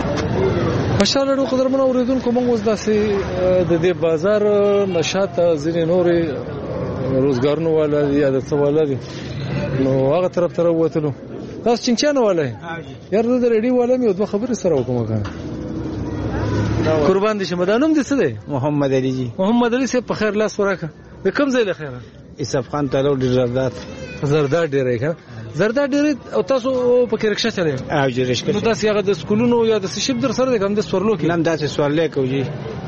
خوشاله ورو قدرمن اوریدونکو موږ اوس داسې د دې بازار نشاط ځینې نورې روزګارونو والا یا د څه والا دي نو هغه طرف ته ووتلو تاسو چنچانه والا یار د ریډي والا مې دوه خبرې سره وکم کنه قربان دي شمه دا نوم دې څه دی محمد علي جی محمد علي صاحب په خیر لاس ورکه د کوم ځای له خیره اسف خان تعالی ډیر زردات زردات ډیر ښه زردات ډیر او تاسو په کې رکشا چلے او جی رکشا نو تاسو هغه د سکولونو یا د شپ در سره د کوم د سورلو کې نام داسې سوالې کوي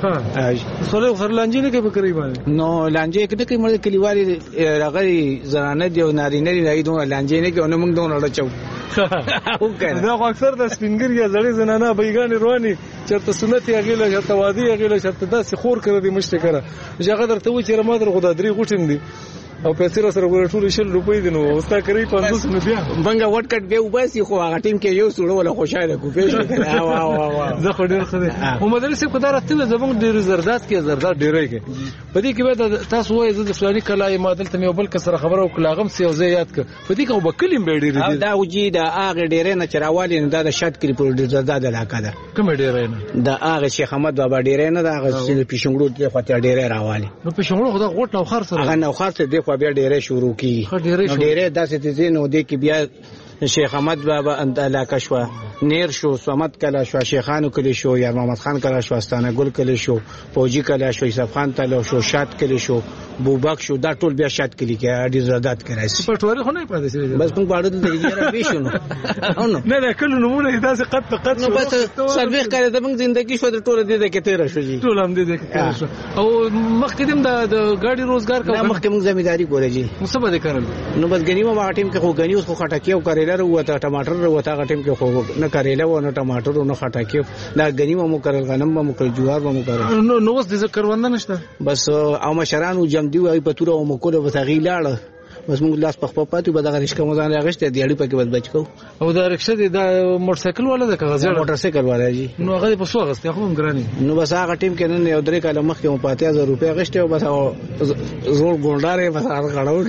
ها سولې سره لانجې نه کوي فکرې باندې نو لانجې کده کې مړ کلیوالي راغلي زنانه دی او نارینه دی راي دوه لانجې نه کوي نو موږ دوه لړچو او کنه دا اکثر د سپینګر یا زړې زنانه بیګان رواني چرته سنت یې غیله چرته وادي یې غیله چرته داسې خور کړی دی مشته کړه چې درته و چې رمادر خدا درې غوټین دي او پیسې سره ګور ټول شل روپۍ دي نو اوستا کوي پنځوس نه بیا بنګا وټ کټ به وباسي خو هغه ټیم کې یو سړی ولا خوشاله کو پیښ کړه وا وا وا زه خو ډیر خدای او مدرسې په دار ته زمونږ ډیر زردات کې زردات ډیرې کې په دې کې به تاسو وایي د فلاني کلای مادل ته یو بل کسر خبره او کلاغم سی او زه یاد ک په دې کې وبکلم به ډیر دي دا وجي دا هغه ډیرې نه چروالی نه دا شت کې په ډیر زردات علاقه ده کوم ډیرې نه دا هغه شیخ احمد بابا ډیرې نه دا هغه چې پیشنګړو ته خاطر ډیرې راوالي نو پیشنګړو خدا غوټ نو خر سره هغه نو خر ته دی خو بیا ډیرې شروع کی ډیرې داسې دي نو د کې بیا شیخ احمد بابا اند علاقه شو نیر شو سمت کلا شو شیخانو کلی شو یا محمد خان کلا شو استانه ګل کلی شو فوجي کلا شو یوسف خان تلو شو شات کلی شو بوبک شو دا ټول بیا شات کلی کې اډي زادات کړای په ټوره خو نه پاتې شي بس کوم باندې د یاره بشونو نه نه کله نمونه داسې قد په قد شو بس سرویس کړی د موږ ژوندۍ شو د ټوله دې کې تیر شو جی ټول هم دې کې تیر شو او مخکدم د ګاډي روزګار کا مخکې موږ ځمېداري ګورې جی مصبه دې کړل نو بس غنیمه ما ټیم کې خو غنی اوس خو خټکیو کړل وروته ټماټر وروته غټیم کې خو نه کړل و نه ټماټر نو خټکیو دا غنیمه مو کړل غنم مو کړل جوار مو کړل نو نو اوس دې کروند نشته بس او مشرانو جمع دی وای په تور مو کوله وسغی لاړه بس موږ لاس په خپل پاتې به د غریش کوم ځان راغشته دی اړې پکې بس بچ کو او دا رکشه دی دا موټر سایکل والا د کاغذ موټر سایکل والا جی نو هغه په سو غسته خو هم ګرانی نو بس هغه ټیم کې نن یو درې کاله مخکې مو پاتې هزار روپیا غشته او بس زور ګونډارې بس هغه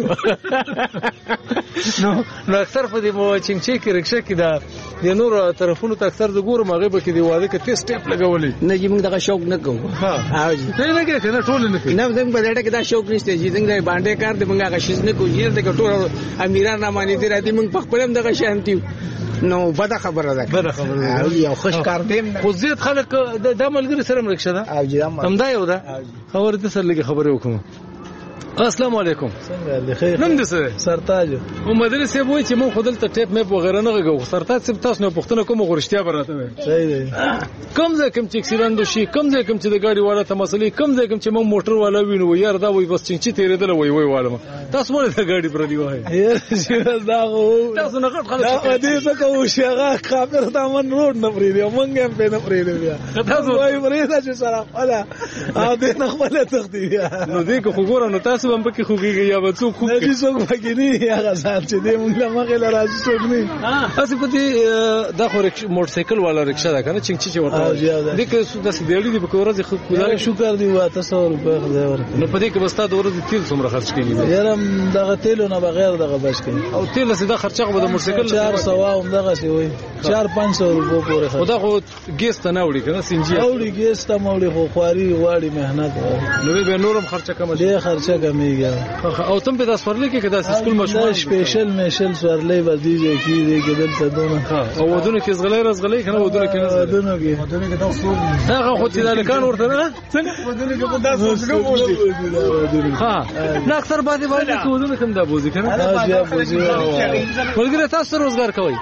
غړاو نو نو اکثر په دې مو چنګچې کې رکشه کې دا د نور طرفونو ته اکثر د ګورم هغه به کې دی واده کې تیس ټیپ لګولې نه جی موږ دغه شوق نه کوو ها او جی ته نه کې کنه ټول نه کې نه زموږ په لړ کې دا شوق نشته جی څنګه باندې کار دې موږ هغه شیز نه کوو یی دغه ټول امیران نه مانی دي راځي موږ په خپل هم دغه شانتیو نو بده خبره ده بده خبره او یو خوش کار دیم خو زیات خلک د ملګری سره مرکشه ده او جی هم دا یو ده خبره دې سره لګي خبره وکم السلام علیکم څنګه دی خیر نن دې سره سرتاج او مدرسې وای چې مون خودل ته ټیپ مې وغیرہ نه غو سرتاج سب تاسو نه پښتنه کوم غوښتیا براته وای صحیح دی کم ځای کوم چې اکسیډنټ وشي کم ځای کوم چې د گاډي والا ته مسلې کم ځای کوم چې مون موټر والا وینو یار دا وای بس چې تیرېدل وای وای والم تاسو مونږ ته گاډي پر دی وای یار دا غو تاسو نه غټ خلک دا دې څه کوو شغه کافر دامن روډ نه پریدي مونږ هم په نه پریدي بیا تاسو وای پریدا چې سره خلا ا دې نه خپل تختی نو دې کو خبره نو تاسو هم پکې خوږي یا به څوک خوږي نه څوک پکې نه هغه ځان چې دې مونږ له مخې لراځي څوک نه اسی په دې دا خو موټر سایکل والا رکشا ده کنه چنګ چي ورته دې کې د سیدړي دی په ورځ خو خدای شکر دی واته سو روپے خدای ورکړي نو په دې کې بس تا د ورځې تیل څومره خرج کیږي یارم دغه تیلو نه بغیر دغه بچ کړي او تیل سیده خرچه به د موټر سایکل چار سو هم دغه سی وای چار پنځه سو روپے پورې خرج خدا خو ګیس ته نه وړي کنه سنجي اوړي ګیس ته موړي خو خواري واړي مهنت نو به نورم خرچه کم دي خرچه کمیږي او تم په داس پرلې کې کدا سکول مشهور سپیشل میشل سورلې ودیږي کې دې کې دلته دونه او ودونه کې زغلې رزغلې کنه ودونه کې نه ودونه کې ودونه کې تاسو هغه خو چې دالکان ورته نه څنګه ودونه کې په داس څنګه بوزي ها نه اکثر باندې باندې کې ودونه کوم دا بوزي کنه دا بوزي ولګره تاسو روزګار کوي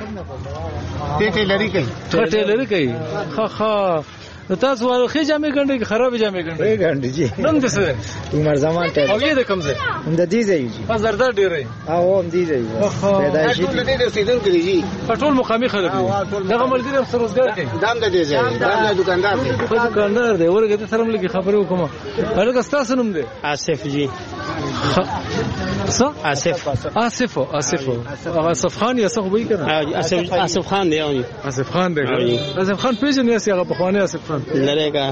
ټیټه لري کوي ټیټه لري کوي ها ها تاسو ول خې جامې ګنډې کې خراب جامې ګنډې ګنډې جی نن څه ده عمر زمان ته او یې د کوم ځای هم د دې ځای جی بازار دا ډېرې او هم دې ځای پیدا شي ټول دې سیدن کړی جی ټول مقامي خلک دغه ملګری هم روزګار کوي دام د دې ځای دام د دکاندار دی په دکاندار دی ورګه ته سره لګي خبرې وکم هغه تاسو نوم دی آصف جی څه آصف آصف آصف آصف خان یا څه وایي کنه آصف آصف خان دی او آصف خان دی آصف خان پیژنې یا هغه په خوانه آصف خان لریګه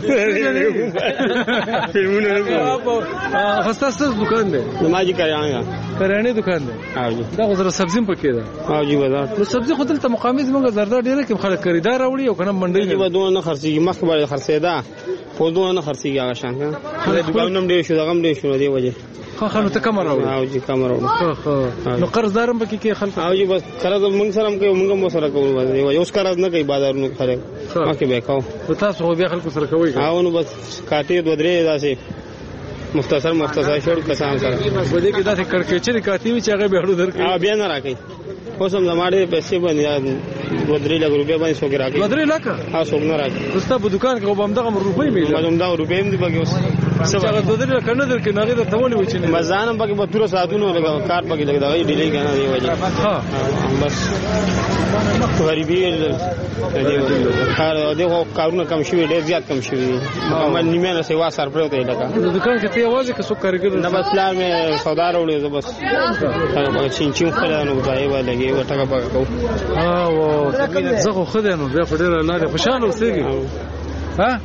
فلمونه نه خاصه دکان دی نمازي کریانه کریانه دکان دی او جی دا غوړه سبزی پکې ده او جی بازار نو سبزی خو دلته مقامي زموږ زردا ډیره کې خلک خریدار راوړي او کنه منډي نه ودونه نه خرڅي مخ به خرڅېدا خو دوه نه خرڅيږي هغه شان کنه دکانم ډیر شو دغه ډیر شو دی وجه خو خلک ته کم راوړي او جی کم راوړي خو خو نو قرضدارم پکې کې خلک او جی بس قرض موږ سره کوي موږ مو سره کوو یو اوس قرض نه کوي بازارونو خلک مکه به کاو تاسو بیا خلکو سره کوي او نو بس کاټي دوه درې داسې مختصر مختصر شور کسان سره په دې کې داسې کړکېچې کاټي وی چې هغه به هړو درکې ا بیا نه راکې اوس هم زماړې پیسې باندې ودرې لګ روپیا باندې څوک راکړي ودرې لګ ها څوک نه راکړي دوستا په دکان کې وبامدغه روپۍ مې وبامدغه روپۍ هم دی بګي اوس څنګه ودرې لګ نه درکې نه غیر ته ولې وچینه مزانم بګي په تور ساتونو لګا کار بګي لګا دی ډیلې کنه دی وجه ها بس غریبی کار دغه کارونه کم شوی ډیر زیات کم شوی عمل نیمه نه سیوا سر پروت دی لګا دکان کې ته आवाज کې څوک کارګر نه بس لا مې سودا وروړې زه بس چین چین خلانو ځای و لګي و ټکا پکا کو ها و زه خو خدای نو بیا په ډیر لاره خوشاله اوسېږي ها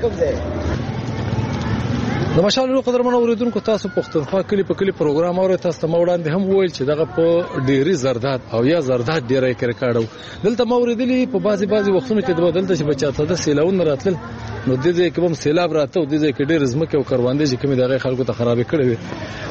د مشال قدرمن اوریدونکو تاسو پښتونخوا کلی په کلی پروګرام اورئ تاسو ته وړاندې هم وویل چې دغه په ډيري زرداد او یا زرداد ډیرای کړکاړو دلته موریدلی په بازي بازي وختونو کې د بدلته چې بچاته د سیلاون راتل نو د دې کې هم سیلاب راته او د دې کې ډیر زمکه او کروندې چې کومې دغه خلکو ته خرابې کړې وي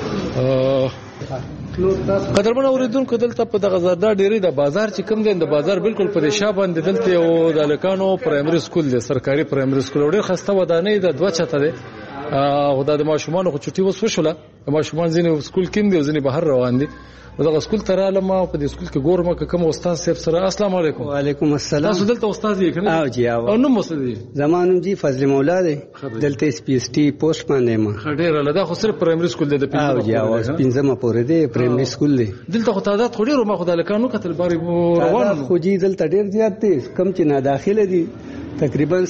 قدرمن اوریدونکو دلته په دغه زرداد ډیري د بازار چې کوم دی د بازار بالکل په شا باندې دلته یو د لکانو پرایمري سکول دی سرکاري پرایمري سکول ډیر خسته ودانې د دوه چته دی او د ماشومان خو چټي وس وشوله ماشومان ځینې سکول کې دي او ځینې بهر روان دي دغه سکول ته رااله ما په دې سکول کې ګورم که کوم استاد صاحب سره السلام علیکم وعلیکم السلام تاسو دلته استاد یې کنه او جی او نو مسدي زمانم جی فضل مولا دی دلته اس پی اس ټي پوسټ باندې ما خډیر له دا خو صرف پرایمري سکول دی د پینځه او جی او پینځه پورې دی پرایمري سکول دی دلته خو تعداد خو ډیر ما خو د لکانو کتل باري روان خو جی دلته ډیر زیات دي کم چې نه داخله دي تقریبا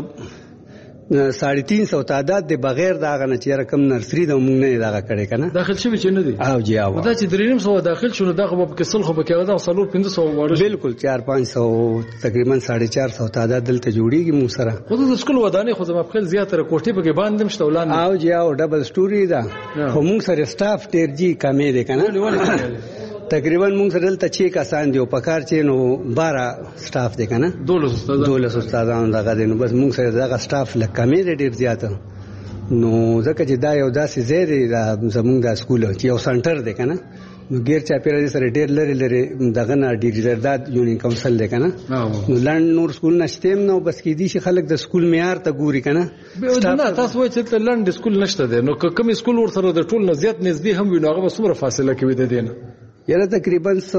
ساڑھے تین سو تعداد دی بغیر دا غنه چې رقم نرسری د موږ نه دا کړي کنه داخل شوی چې نه دی او جی او دا چې دریم سو داخل شونه دغه په کسل خو به کېږي دا څلور پنځه سو وړو بالکل چار پنځه سو تقریبا ساڑھے چار سو تعداد دلته جوړیږي مو سره خو د سکول ودانې خو زما په خپل زیاتره کوټې به باندې مشته ولان او جی او ډبل سټوري دا خو موږ سره سټاف ډیر جی کمې دی کنه تقریبا موږ سره دلته چې کسان دی او په کار چې نو بارہ سټاف دی کنه دولس استادان دولس استادان دغه دی نو بس موږ سره دغه سټاف لکه کمې ډیر زیات نو ځکه چې دا یو داسې ځای دی زموږ د سکول چې یو سنټر دی کنه نو غیر چا پیرا سره ډیر لري لري دغه نه ډیر زرداد یونین کونسل دی کنه نو لاند نور سکول نشته نو بس کې دي چې خلک د سکول معیار ته ګوري کنه نه تاسو وایئ چې لاند سکول نشته دی نو کوم سکول ور سره د ټول نه زیات نږدې هم وي نو هغه څومره فاصله کوي د دینه یره تقریبا سو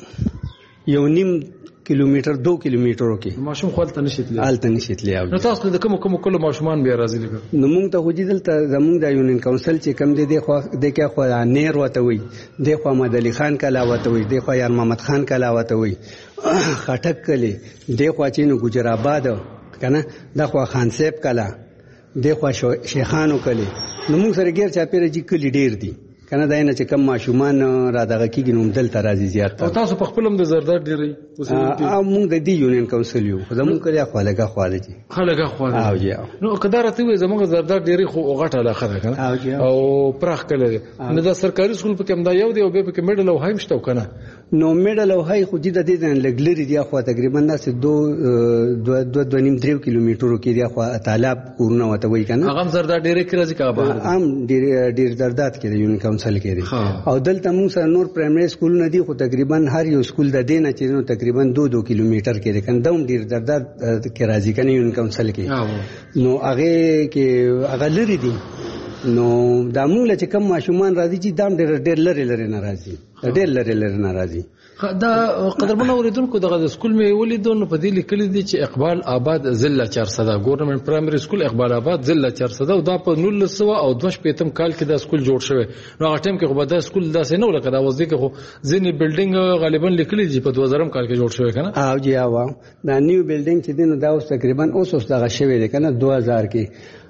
یو نیم کیلومتر دو کیلومترو کې ماشوم خپل ته نشیتلی آلته نشیتلی نو تاسو د کوم کوم کله ماشومان بیا راځي لګ نو موږ ته وجیدل ته زموږ د یونین کونسل چې کم دی د خو د کې خو نیر وته وي د خو محمد علي خان کلا وته وي د خو یار محمد خان کلا وته وي خټک کلی د خو چې نو ګجر آباد کنه د خو خان صاحب کلا د خو شیخانو کلی نو موږ سره غیر چا پیره جی کلی ډیر دي کنه داینه چې کم ماشومان را دغه کیږي نو دلته راځي زیات او تاسو په خپلم د زرداد ډیری او موږ د دی یونین کونسل یو زموږ کړه خالګه خاله دي خالګه خاله او جی نو قدرت وي زموږ زرداد ډیری خو غټه علاقه ده کنه او پرخ کله نو د سرکاري سکول په کوم دا یو دی او به په میډل او هایم شته کنه نو میډل او هاي خو د دې نه لګلري دی خو تقریبا ناس دو دو دو نیم درو کیلومترو کې دی خو طالب کورونه وته وای کنه هغه زرداد ډیری کې راځي کا بهر عام ډیر ډیر زرداد کې یونین کونسل کې دی او دلته موږ سره نور پرایمري سکول نه دی خو تقریبا هر یو سکول د دینه چې نو تقریبا دو دو کیلومتر کې دی کنه دوم ډیر زرداد کې راځي کنه یونین کونسل کې نو هغه کې هغه لري دی نو دا موږ چې کم ماشومان راځي چې دام ډېر ډېر لري لري ناراضي ډېر لري لري ناراضي دا قدرمن اوریدونکو دغه سکول مې ولیدو نو په دې لیکل دي چې اقبال آباد ضلع چارسده ګورنمنت پرایمري سکول اقبال آباد ضلع چارسده او دا په نولس سوه او دوه شپېتم کال کې دا سکول جوړ شوی نو هغه ټیم کې خو به دا سکول داسې نه و لکه دا اوس دی کې خو ځینې بلډینګ غالبا لیکلي دي په دوه زرم کال کې جوړ شوی کنه او جی او دا نیو بلډینګ چې دی نو دا اوس تقریبا اوس اوس دغه شوی دی کنه دوه هزار کې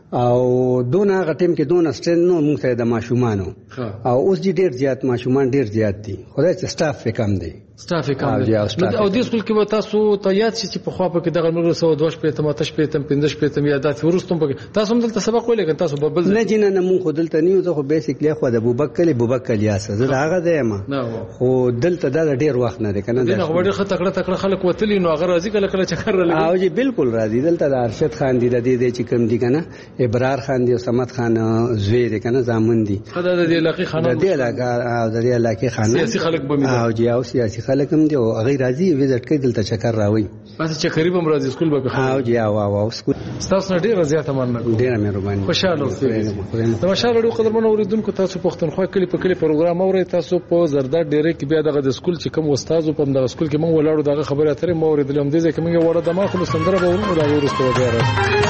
او دونه هغه ټیم کې دونه سټرن نو موږ سره د ماشومانو او اوس ډېر زیات ماشومان ډېر زیات دي خدای چې سټاف کم دی سټاف کم دی او د سکول کې به تاسو ته یاد شي چې په خوا په کې دغه نور سو دوه شپېتم اته شپېتم پنځه شپېتم یادات ورستم په تاسو هم دلته سبق ویل کړئ تاسو به بل نه جنه نه مونږ دلته نیو زه خو بیسیکلی خو د ابوبکر ابوبکر یاس زه هغه دیم خو دلته دا ډیر وخت نه دی کنه دا خو ډیر خطر تکړه خلک وتلی نو هغه راځي کله کله چکر لګي او جی بالکل راځي دلته د ارشد خان دی د دې چې کوم دی کنه ابرار خان دی او سمت خان زوی دی کنه زامن دی خدای د علاقې خان د دې علاقې د دې علاقې خان سیاسي خلک به او جی او سیاسي خلک هم دي او هغه راځي وزټ کوي دلته چکر راوي تاسو چې قریب هم راځي سکول به ها جی او او سکول تاسو ډیر زیاته مننه ډیر مهرباني خوشاله اوسئ د مشال ډیرو قدرمن اوریدونکو تاسو پښتونخوا کلی په کلی پروګرام اورئ تاسو په زرداد ډیره کې بیا دغه د سکول چې کوم استاد په دغه سکول کې مونږ ولاړو دغه خبره اترې مو اوریدل هم دي چې موږ وړه د ما خو سندره به ورو دا ورسته وګورئ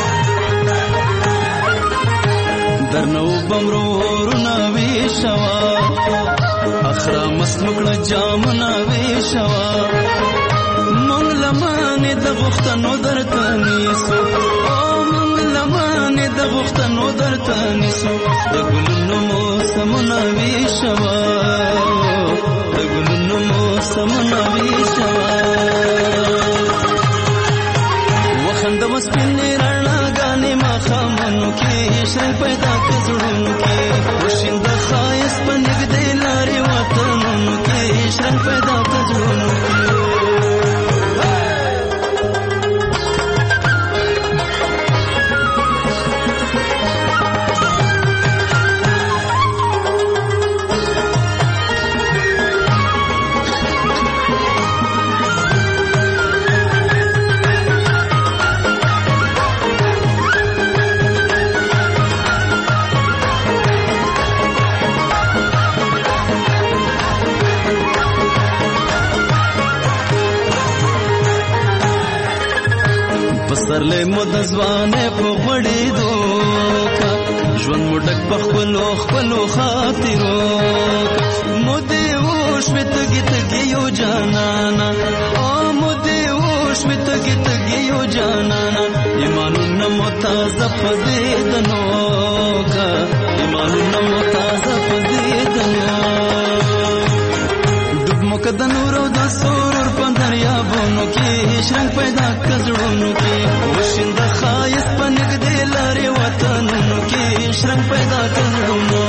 درنو بمرورنا ویشوا اخرا مسمکړه جامنا ویشوا مونږ لمانه د غختنو درته نیسو او مونږ لمانه د غختنو درته نیسو د ګلونو موسمنا ویشوا د ګلونو موسمنا ویشوا وخند مسپنې رڼا غانې مخامنو کې شرنګ پیدا کړو کې وشند خایس پنګ دې لارې وطنونو کې شرنګ پیدا کړو سرلې مود ځوانه په غړې دوکا ژوند مډک په خپل خپل خاطرو مودې وښ متګي تګي یو جانانا او مودې وښ متګي تګي یو جانانا ایمانونه متازف زیدنو کا ایمانونه متازف زیدنو ډوب مکد نور او د سرور په دریابونو کې شرنګ پیدا کړو کې وشند خایس پنګ دې لارې وطنونو کې شرنګ پیدا کړو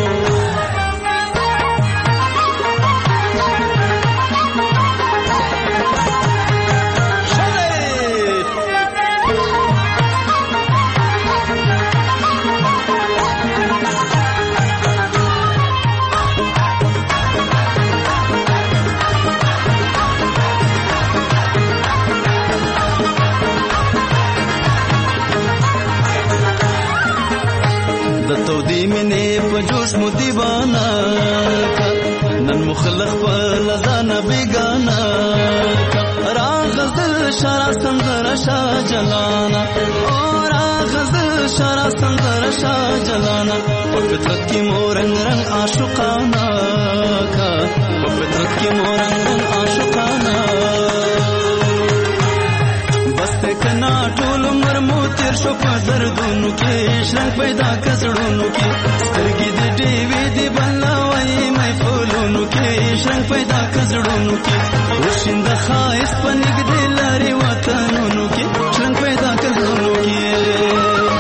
جوش مو دیوانا نن مخلق په لزانا بیگانا راغزل شرا سندر شا جلانا او راغزل شرا سندر شا جلانا وفترت کی مورنگ رنگ عاشقانا کا وفترت کی مورنگ رنگ عاشقانا بسته کنا ټول عمر مو تیر شو په دردونو کې شرنګ پیدا کړو کې سترګې دې ډېوې دې بلوي مې فولونو کې شرنګ پیدا کړو کې وشند خایس پنګ دې لارې وطنونو کې شرنګ پیدا کړو کې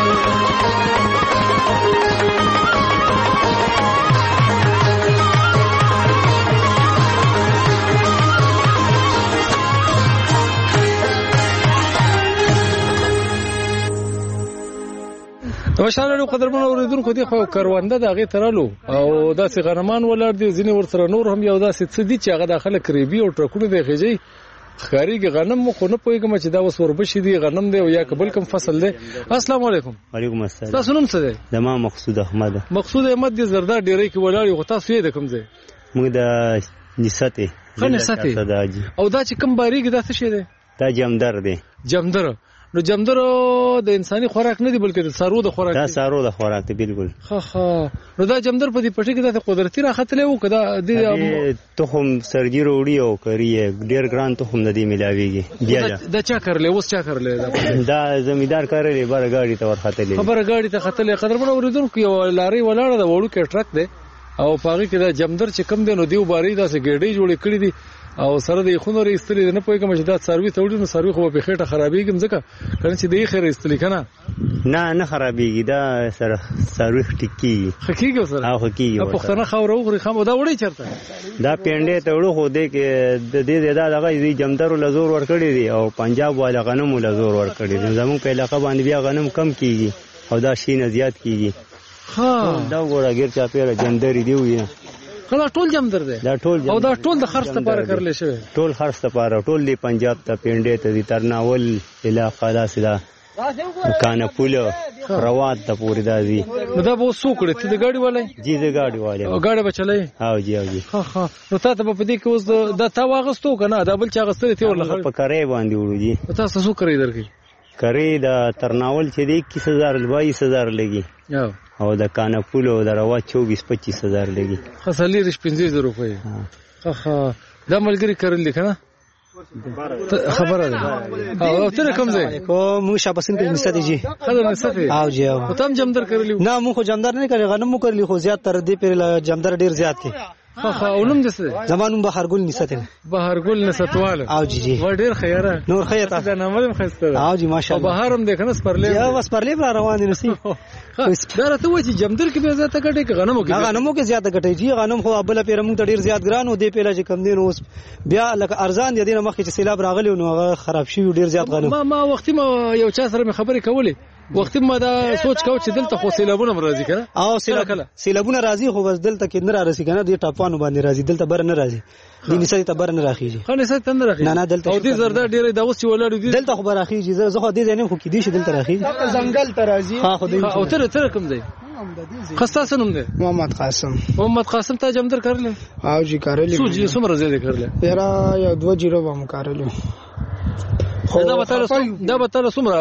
وشاله قدرمن اوریدونکو دی خو کاروانده دغه ترالو او داسې غنمان ولر دي ځینې ورسره نور هم یو داسې څه دي چې هغه داخله کریبي او ټرکونه دی خېږي خاريږي غنم خو نه پويګم چې دا وس وربشي دي غنم دی او یا قبل کوم فصل دی السلام علیکم وعلیکم السلام تاسو نوم څه دی د ما مقصود احمد مقصود احمد دی زردا ډیرې کې ولاړ یو تاسو یې د کوم ځای موږ د نسته خنه ساتي او دا چې کوم باریږي دا څه شي دی دا جمدر دی جمدر نو جمدر د انساني خوراک نه دی بلکې د سارو د خوراک دا سارو د خوراک دی بالکل ها ها نو دا جمدر په دې پټي کې د قدرتي راختلې وو کدا د تخم سرګي وروړي او کری ډیر ګران تخم د دې ملاويږي بیا دا چا کړلې اوس چا کړلې دا زمیدار کړلې بار غاړي ته ورختلې خبر غاړي ته ختلې قدرمن اوریدونکو یو لاري ولاړه د وړو کې ټرک دی او پاغي کې دا جمدر چې کم دی نو دیو باري دا سه ګډي جوړې کړې دي او سره د خونو ریستلې نه پوي کوم چې دا سروي توړي نو سروي خو په خېټه خرابېږي ځکه کنه چې دې خیر استلې کنه نه نه خرابېږي دا سره سروي ټکی حقیقي سره او حقیقي په پښتنه خاورو غري خام دا وړي چرته دا پینډه ته وړو خو دې کې د دې دا دغه دې جمدرو لزور ور کړی دي او پنجاب والا غنمو لزور ور کړی دي زمون په علاقې باندې بیا غنم کم کیږي او دا شین زیات کیږي ها دا وګوره غیر چا پیره جندري دی وینه خلا ټول جمدر دی دا ټول او دا ټول د خرڅ لپاره کړل شوی ټول خرڅ لپاره ټول دی پنجاب ته پینډې ته دي ترناول علاقه دا سیدا کانه پوله روات ته پوری دا دي نو دا به څو کړی ته د ګاډي والے جی د ګاډي والے او ګاډي بچلای ها جی ها جی ها ها نو تاسو په دې کې اوس دا تا واغستو کنه دا بل چا غستې ته ولخ په کرے باندې وړو جی تاسو څو کړی درکې کرے دا ترناول چې دی اکیس هزار بایس هزار لګي او د کانه پوله د روات چوبیس پچیس هزار لګي خاصلی رش پنځه زره روپۍ ها ها دا ملګری کړل کنه خبره ده او ته کوم ځای کو مو شابسین کې نسته جی خدای نسته او جی او ته هم جمدر کړلی نه مو خو جمدر نه کړی غنمو کړلی خو زیات تر دې پر جمدر ډیر زیات دي خا خا اونم دسه زمانو بهرګل نسته بهرګل نستواله او جی جی و ډیر خیره نور خیر تاسو دا نامم خسته او جی ماشاءالله او بهارم ده کنه سپرلې یا بس پرلې پر روان دي نسی دا راته و چې جمدر کې به زیاته کټي کې غنمو کې غنمو کې زیاته کټي جی غنم خو ابل پیر موږ ډیر زیات ګران او دې پیله چې کم دین اوس بیا لکه ارزان دي نه مخکې چې سیلاب راغلی نو هغه خراب شي ډیر زیات غنم ما ما وختي ما یو چا سره خبرې کولې وخت ما دا سوچ کاو چې دلته خو سیلابونه راځي کنه او سیلاب سیلابونه راځي خو بس دلته کې نه راځي کنه د ټاپانو باندې راځي دلته بر نه راځي د نسای ته بر نه راخیږي خو نسای ته نه راخیږي نه نه دلته او دې زردا ډیره دا اوس چې ولاړ دي دلته خو راخیږي زه خو دې نه خو کې دي چې دلته راخیږي ځنګل ته راځي ها خو دې او تر تر کوم دی خستا سنم دی محمد قاسم محمد قاسم ته جمدر کړل او جی کړل سو جی سمره زیاده کړل یرا یو دوه جیرو بم کړل دا به تاسو دا به تاسو څومره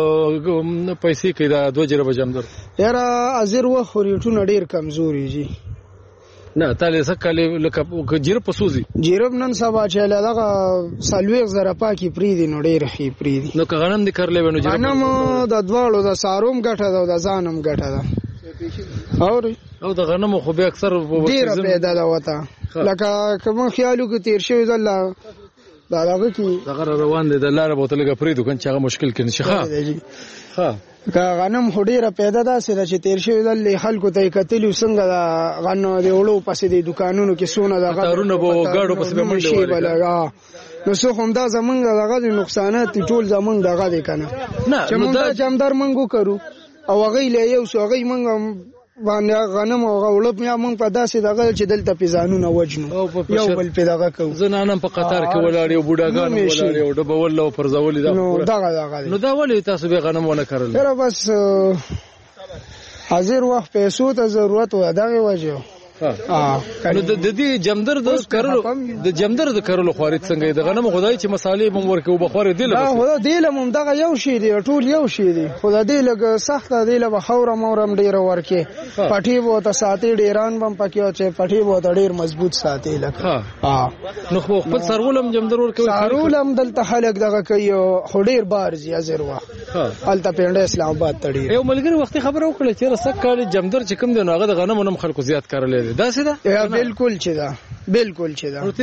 پیسې کې دا دوه جره بجمدر یاره ازر و خوريټونه ډیر کمزوري جی نه تاله سکه لکه جیره پسوزي جیره نن سبا چې لږه سالوي زره پاکي پری دي نو ډیر خي پری دي نو غنم دي کړلې ونه جیره غنم د دوالو د ساروم ګټه ده د ځانم ګټه ده اور او د غنمو خو به اکثر ډیر پیدا ده وته لکه کوم خیالو کې تیر شوی الله دا راغی کی دا روان دي د لار بوتل لګه پری دکان چې هغه مشکل کې نشي ښه ها کا غنم هډیره پیدا ده سره چې تیر شوی د خلکو ته کتلی څنګه دا غنو دی وړو پسې د دکانونو کې سونه دا غړونه بو گاډو پسې منډه ولګا نو څو هم دا زمونږ دغه نقصانات ټول زمونږ دغه دي کنه چې موږ جمدار منګو کرو او هغه له یو څو هغه منګ باندې غنم او غوړب یا مونږ په داسې دغه چې دلته پیزانونه وجنو یو بل په دغه کو زنانم په قطار کې ولاړ یو بوډاګان ولاړ یو ډبول او پرځولې دا نو دغه دغه نو دا ولې تاسو به غنم ونه کړل تر بس حاضر وخت پیسو ته ضرورت و دغه وجه اه نو د دې جمدر د کرلو د جمدر د کرلو خوارید څنګه د غنم خدای چې مصالې بم ورکو بخوره دی له بس خدای دی له مم دغه یو شی دی ټول یو شی دی خدای دی له سخت دی له بخوره مورم ډیر ورکه پټي وو ته ساتي ډیران بم پکې او چې پټي وو ته ډیر مضبوط ساتي لکه ها نو خو خپل سرولم جمدر ورکو سرولم دلته خلک دغه کوي خو ډیر بار زی ازر وا الته پنده اسلام آباد تړي یو ملګری وختي خبر وکړه چې رسک کال جمدر چې کوم دی نو هغه د غنمو نم خلکو زیات کارلې دا څه ده یا بالکل چې دا بالکل چې دا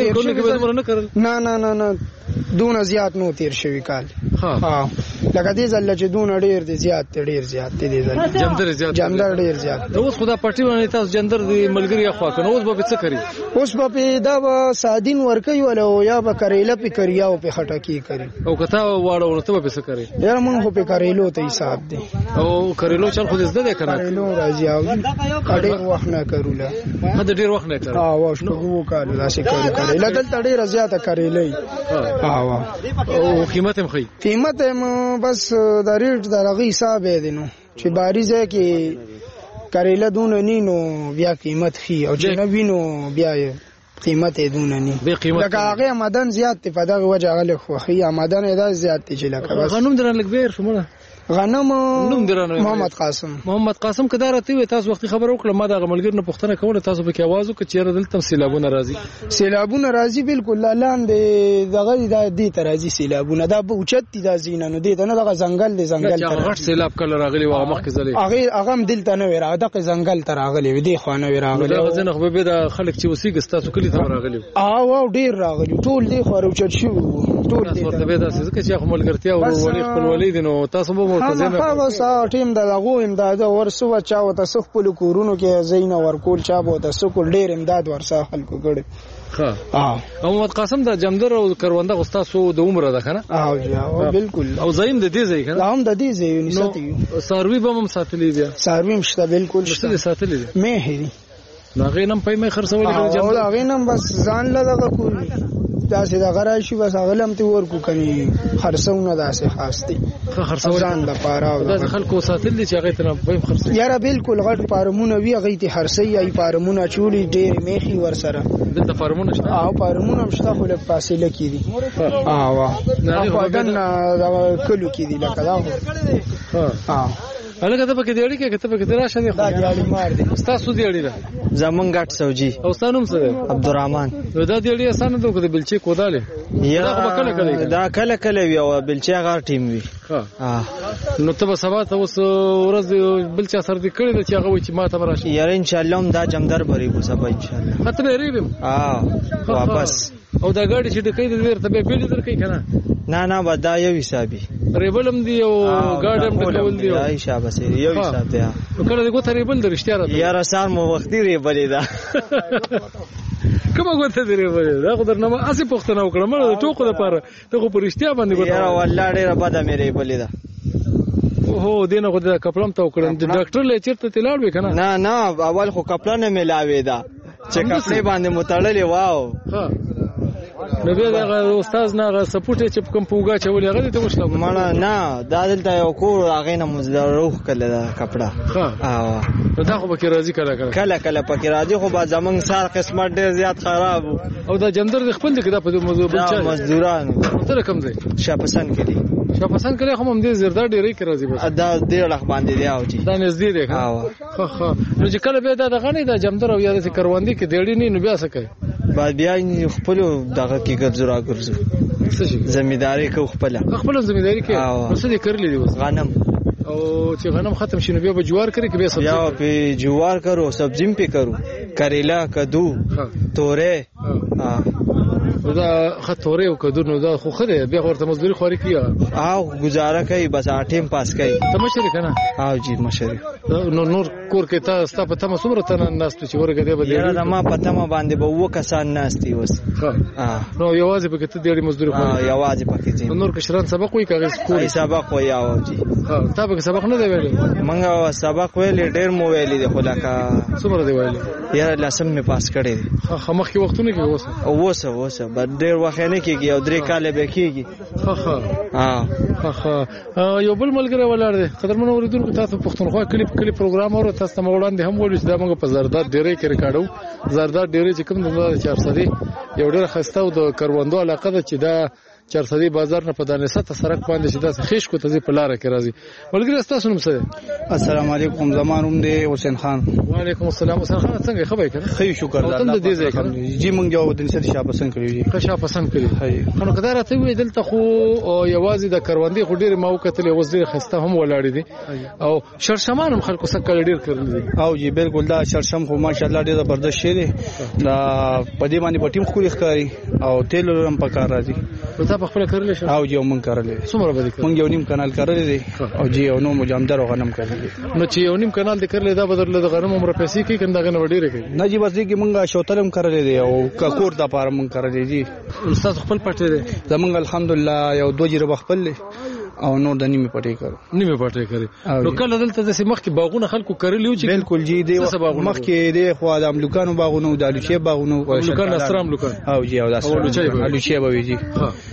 نه نه نه نه دون زیات نو تیر شوی کال ها لکه دې ځل چې دون ډیر دي زیات ډیر زیات دي جمدر زیات جمدر ډیر زیات اوس خدا پټي باندې تاسو جندر دی ملګری اخوا کنه اوس به څه کوي اوس به دا به سادین ورکي ولا یا به کریله په کریا او په خټکی کوي او کته واړو ورته به څه کوي یار مونږ په کریلو ته حساب دي او کریلو چل خو دې زده کنه کریلو راځي او ډیر وخت نه کوله هدا ډیر وخت نه کوي ها واښو وو کال لا شي کوي کریله دلته ډیر زیاته کریلې ها وا او قیمت هم خي قیمت هم بس د ریټ درغه حساب دی نو چې باریزه کې کریله دون نه نو بیا قیمت خي او چې نه وینو بیا قیمت دون نه لکه هغه آمدن زیات په دغه وجه غل خو خي آمدن ادا زیات دي چې لکه بس غنم درن لګ بیر شموله غنم محمد قاسم محمد قاسم کدار ته تاسو وخت خبر وکړه ما د غملګر نه پښتنه کوله تاسو به کې आवाज وکړي چې دلته سیلابونه راځي سیلابونه راځي بالکل لاندې دغه د دې ترازی سیلابونه دا به اوچت دي د زینه نو دي نه دغه ځنګل دي ځنګل ته غټ سیلاب کله راغلی و مخ کې زلي هغه هغه دلته نه وره دغه ځنګل ته راغلی و دي خوانه وره راغلی دا ځنه خو به د خلک چې وسیګ تاسو کلی ته راغلی اه واو ډیر راغلی ټول دی خو اوچت شو ټول دي ورته به دا څه چې خپلګرتیا او ولي خپل ولید نو تاسو به مرتضی هغه سا ټیم د لغو امداد ورسو چاو تاسو خپل کورونو کې زین ورکول چا بو تاسو کول ډیر امداد ورسا خلکو کړي ها اه محمد قاسم د جمدر او کرونده غستاسو د عمره ده کنه اه جا بالکل او زایم د دې ځای کنه هم د دې ځای نستی ساروی به هم ساتلې دي ساروی مشته بالکل مشته ساتلې دي مه هری نو هغه نم پې مې خرڅولې کړې او هغه نم بس ځان له دغه کول داسې د غراشي بس هغه لم ته ورکو کني خرڅونه داسې خاص دي خرڅول ځان د پاره او د خلکو ساتل دي چې هغه ته پې خرڅي یاره بالکل غټ فارمونه وی هغه ته خرڅي ای فارمونه چولی ډېر میخي ور سره د فارمونه شته او فارمونه مشته خو له فاصله کې دي اه واه په دن دا کلو کې دي لکه دا ها هغه ته پکې دیړي کې کته پکې راشه دي دا دیړي مار دي تاسو دیړي ده زمون غټ سوجي او سانوم سره عبدالرحمن دا دیړي اسانه دوه کده بلچې کوداله یا کله کله دا کله کله وی او بلچې غار ټیم وی ها نو ته سبا ته اوس ورځ بلچې سر دي کړی چې هغه و چې ما ته راشي یاره ان شاء الله دا جمدر بری کو سبا ان شاء الله خاطر ریبم ها واپس او دا ګاډي چې د کید دیر ته به پیډ درکې کنه نه نه ودا یو حسابي ریبلم دی او ګاډم ډول دی ay شابه سي یو حساب دی کله دغه ته ریبل درشتیا راځي یاره سار مو وختي ریبلې دا کومه غوته دی ریبلې دا خو درنه اسی پښتنه وکړه مړ ټوکو لپاره ته خو پرشتیا باندې غوته یاره والله ډېر بده مې ریبلې دا هو دینه خو د کپلم ته وکړم د ډاکټر له چیرته تلاړ وکنه نه نه اول خو کپلانه ملاوي دا چې کپلې باندې متړلې واو ها نو بیا دا استاد نه سپورټ چې کوم پوګه چولې هغه ته وښله مړه نه دا دلته یو کور هغه نه مزدروخ کله دا کپڑا ها نو دا خو به راضي کړه کړه کله کله پکې راضي خو با زمنګ سار قسمت ډېر زیات خراب او دا جندر د خپل کې دا په موضوع بلچا مزدوران ته رقم دی شاپسند کړي شاپسند کړي خو هم دې زردا ډېرې کې راضي بس دا ډېر لخ باندې دی او چې دا نږدې دی ها ها نو چې کله به دا دغه نه دا جندر او یا د کروندې کې ډېرې نه نو بیا څه کوي بعد بیا خپل دغه کې ګرځو را ګرځو زمینداری کو خپل خپل زمینداری کې څه دې کړلې دي غنم او چې غنم ختم شینو بیا به جوار کړی کې بیا سبزی یا په جوار کرو سبزیم په کرو کریلا کدو توره ها دا خطورې او کدو نو دا خو خره بیا ورته مزدوري خوري کیه او گزاره کوي بس اټیم پاس کوي ته مشرک نه او جی مشرک نو نور کور کې تا ستا په تمه سمره ته ناست چې ورګه دی به دی یاره ما په تمه باندې به و کسان ناستي وس ها نو یوازې به ته ډېری مزدوري خوري ها یوازې پکې دي نور کشران سبق وي کاغذ کوی سبق وي او جی ها تا به سبق نه دی ویلي منګه سبق ویلې ډېر مو ویلې دی خو لکه سمره دی ویلي یاره لاسم می پاس کړی دی ها مخکې وختونه کې وسه او وسه وسه بل ډېر وخت نه کېږي او درې کاله به کېږي ها ها ها ها یو بل ملګری ولاړ دی قدرمن اوریدونکو تاسو پښتونخوا کلیپ کلیپ پروګرام اور تاسو ته وړاندې هم وایو چې دا موږ په زرداد ډېرې کې ریکارډو زرداد ډېرې چې کوم د چار سدي یو ډېر خسته او د کروندو علاقه ده چې دا چار سدي بازار نه په دانسه ته سرک باندې چې دا خېش کو ته په لار کې راځي ملګری تاسو نوم څه السلام علیکم زمانوم دی حسین خان وعلیکم السلام حسین خان څنګه خبر کړه خې شکر الله تم دې ځای کړم جی مونږ یو د نسل شاه پسند کړی جی ښه پسند کړی هي نو کدا راته وی دلته خو یوازې د کروندې خو ډېر موقته له وزیر خسته هم ولاړ دي او شرشمان هم خلکو سره ډېر کړل دي او جی بالکل دا شرشم خو ماشاءالله ډېر زبردست شی دی دا پدې باندې پټیم خو ښکاری او تیل هم پکار راځي ته په خپل کړل شي او یو مونږ کړل څومره به مونږ یو نیم کانال کړل دي او جی یو نو مجامدر او غنم کړل نو چې یو نیم کانال دې کړل دا بدل د غنم عمر پیسې کې کنده غنم ډېر کوي نه جی بس دې کې مونږه شوتلم کړل دي او ککور د پاره مونږ کړل دي استاد خپل پټه دي زمونږ الحمدلله یو دوه جره خپل او نور د نیمه پټه کړو نیمه پټه کړی نو کله دلته د مخ کې باغونه خلکو کړلیو چې بالکل جی دی مخ کې دی خو د املوکانو باغونه د الوچې باغونه املوکان اسرام لوکان او جی او د الوچې به جی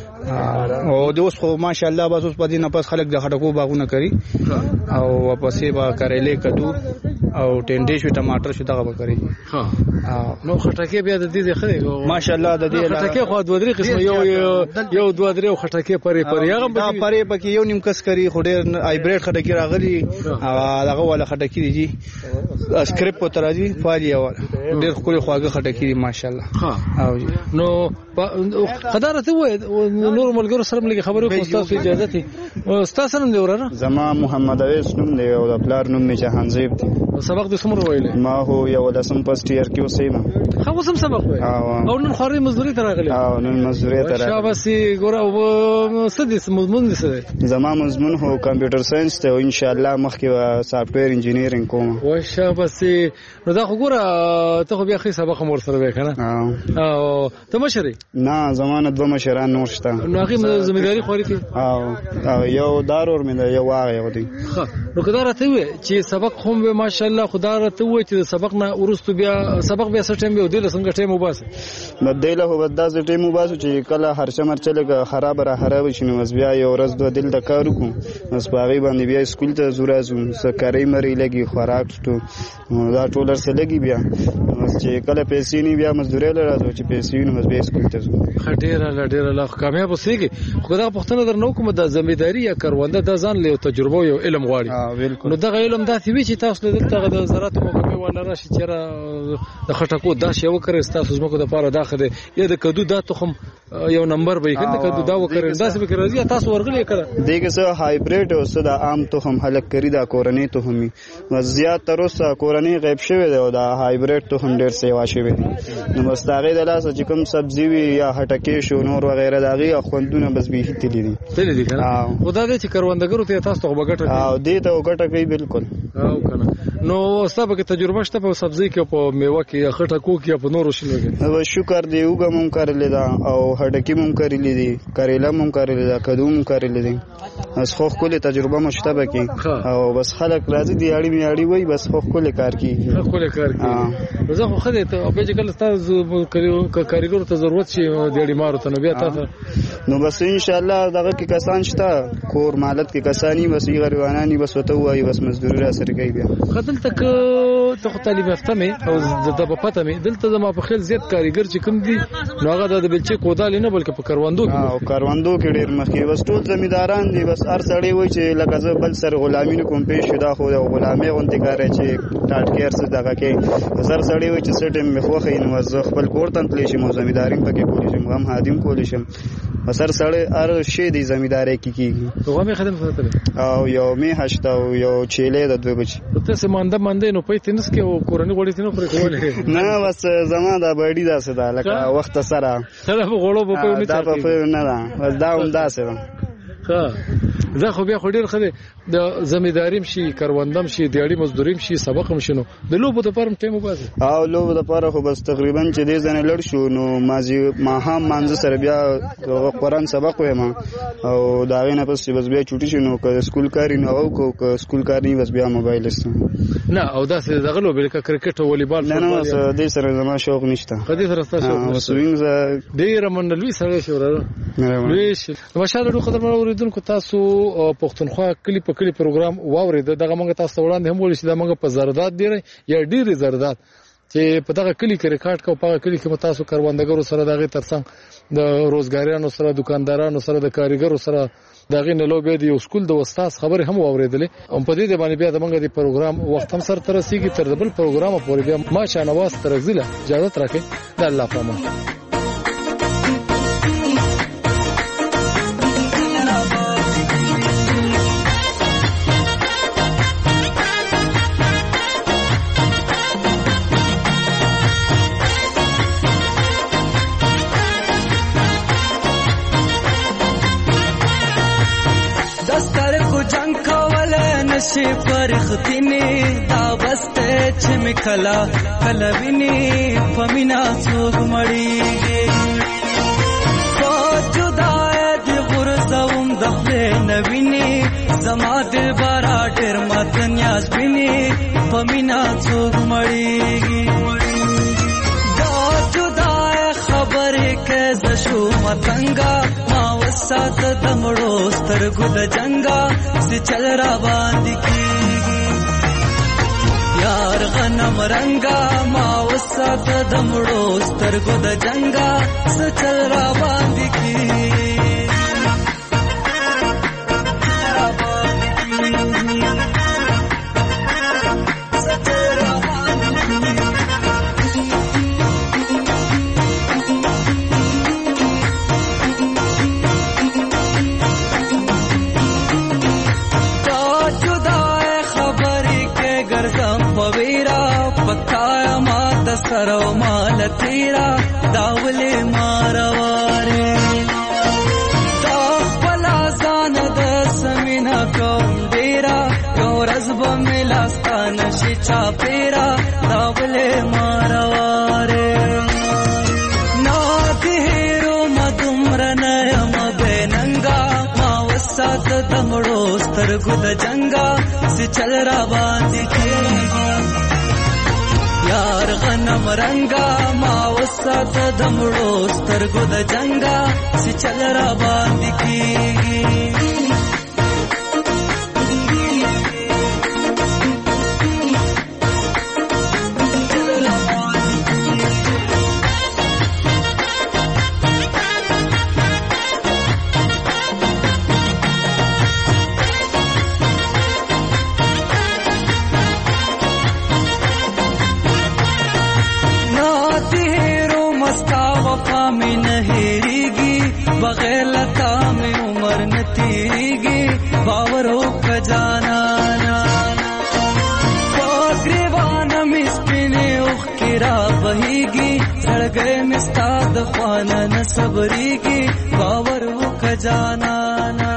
او د اوس خو ماشاءالله بس اوس په دې نه پس خلک د خټکو باغونه کوي او پسې با کریلې کدو او ټنډې شو ټماټر شو دغه وکړي ها نو خټکې بیا د دې خره ماشاءالله د دې خټکې خو دوه درې قسمه یو یو دوه درې خټکې پرې پرې هغه دا پرې پکې یو نیم کس کوي خو ډېر هایبریډ خټکې راغلي هغه ولا خټکې دي سکرپ په ترازی فالي او ډېر خوري خواږه خټکې دي ماشاءالله ها او نو قدرته و نور ملګرو سره ملګری خبرې خو تاسو اجازه ته استاد سره دی ورانه زما محمد اویس نوم دی او د پلار نوم می جهانزیب دی سبق د څومره ویلې ما هو یو د سم پست ایئر کې اوسېم خو سم سبق وای او نن خوري مزدوري ته راغلی او نن مزدوري ته راغلی شاباسي ګوره او سدي مضمون دي سره زما مضمون هو کمپیوټر ساينس ته او ان شاء الله مخکې سافټویر انجینیرینګ کوم و شاباسي نو دا خو ګوره ته خو بیا خې سبق مور سره وکنه او ته مشري نه زمانه دوه مشران نور شته نو هغه زمینداری خوري کی او یو دارور مې یو واغ یو دی نو کدا راته وي چې سبق هم به ماشاءالله الله خدای ته وای چې سبق نه ورستو بیا سبق بیا سټیم به ودل څنګه ټیم وباسه بدله هو بداز ټیم وباسو چې کله هر شمر چلګه خراب را خراب شي نو بیا یو ورځ دوه دل د کار وکم بس باغی باندې بیا سکول ته زورازم سکرای مری لګي خوراک ټو دا ټولر سره لګي بیا بس چې کله پیسې نه بیا مزدوري لرازو چې پیسې نو بس بیا سکول ته زو خډیره لډیره لا کامیاب وسیږي خدای پښتنه در نو کوم د ځمېداري یا کرونده د ځان له تجربه یو علم غواړي نو دغه علم داسې وی چې تاسو دلته د زراعت موقعه ولا راشي چې د خټکو دا شی وکړي تاسو زموږ د پاره داخله یا د کدو دا تخم یو نمبر به کړي کدو دا وکړي داسې به کړی تاسو ورغلي کړه دغه څه هایبریډ او څه د عام تخم هلک کړی دا کورنۍ تخمي زیات تر اوسه کورنۍ غیب شوی دی او دا هایبریډ تخم ډیر سیوا شوی نو مستغی د لاس چې کوم سبزی وی یا هټکی شو نور وغیرہ داغي خوندونه بس به تللی دي تللی دي کنه خدای دې چې کروندګرو ته تاسو ته وګټه او دې ته وګټه کوي بالکل او کنه نو تاسو به تجربه شته په سبزی کې په میوه کې خټکو کې په نورو شنو کې او شکر دی وګم هم کړل دا او هټکی هم کړل دي کریلا هم کړل دا کدو هم کړل دي اس خو خپل تجربه مشتبه کې او بس خلک راځي دی اړي می اړي وای بس خو خپل کار کوي خپل کار کوي زه خو خدای ته به چې کله تاسو کاریګر ته ضرورت شي د اړي مارو ته نو بیا تاسو نو بس ان شاء الله دغه کې کسان شته کور مالت کې کسانی بس غریبانانی بس وته وای بس مزدوري را سره کوي بیا خدل تک ته طالب یافته مې او د په پته مې دلته زما په خیل زیات کاریګر چې کوم دي نو هغه د بلچې کودال نه بلکې په کروندو کې او کروندو کې ډیر مخکې بس ټول زمیداران دي بس هر سړی وای چې لکه زه بل سر غلامي کوم پېښ شدا خو د غلامي غونډه کار چې ټاټ کېر څه دغه کې زر سړی وای چې سټم مخ وخې نو زه خپل کور ته تللی شم زمیدارین پکې کولی شم هم حادم کولی شم سر سړی هر شی دی زمیداری کې کیږي هغه مې خدمت ساتل او یو مې هشته او یو چيله د دوه بچي ته سه مانده مانده نو پېت نس کې او کورنۍ غوړې تنو پر کولې نه بس زما دا بډی دا څه دا لکه وخت سره سره غوړو په په دا په نه دا بس دا هم دا څه ها زه خو بیا خو ډیر خله د زمیداریم شي کروندم شي دیاړي مزدوریم شي سبق هم شنو د لوبو د پرم ټیم وباسه او لوبو د پاره خو بس تقریبا چې دې ځنه لړ شو نو مازی ما هم مانځ سره بیا قرآن سبق وایم او دا غینه پس بس بیا چوټی شنو که سکول کاری نه او که سکول کاری بس بیا موبایل است نه او دا څه دغه لوبې لکه کرکټ او والیبال نه نه دې سره زما شوق نشته کدي سره تاسو شوق سوینګ ډیر منلوي سره شوره لوي ماشاءالله خدای مو اوریدونکو تاسو پښتونخوا کلی په کلی پروګرام واورید دغه موږ تاسو وړاندې هم ولیش دا موږ په زرداد دی یا ډیر زرداد چې په دغه کلی کې ریکارډ کو په کلی کې تاسو کاروندګرو سره دغه ترڅنګ د روزګاریانو سره دکاندارانو سره د کاریګرو سره دغه نه لوبې دی او سکول د استاد خبره هم اوریدلې او په دې باندې بیا د موږ د پروګرام وخت هم سره ترسيږي تر بل پروګرام پورې بیا ما شانواز ترغزله اجازه راکې د الله پامان نشي پرختنی دا بسته چې مکلا کلوینی فمینا څوک مړیږي په جدای دی غرزوم د خپل نویني زما دل بارا ډېر متن یاس بینی فمینا څوک مړیږي دا جدای خبرې کې زشو متنګا ما وسات دمړو سترګو د جنگا سي چل را باندې کیږي یار غنم رنگا ما وسات دمړو سترګو د جنگا سي چل را باندې کیږي سرو مال تیرا داولی مارواره دا پلا زان دا سمینا کوم دیرا یو رزب ملاستان شی چا پیرا داولی مارواره نا دیرو مدمرنیم بیننگا ما وسات دمڑو سترگو دا جنگا سی چل را باندی کیږي یار غنم رنگا ما وسات دمړو سترګو د جنگا چې چل را باندې کیږي बगैर लता में उम्र न तीरेगी बावरों का जाना ग्रेवाना मिस्किने उखरा बहेगी सड़गे मिस्ताद ख्वाना न सबरेगी बावरों का जाना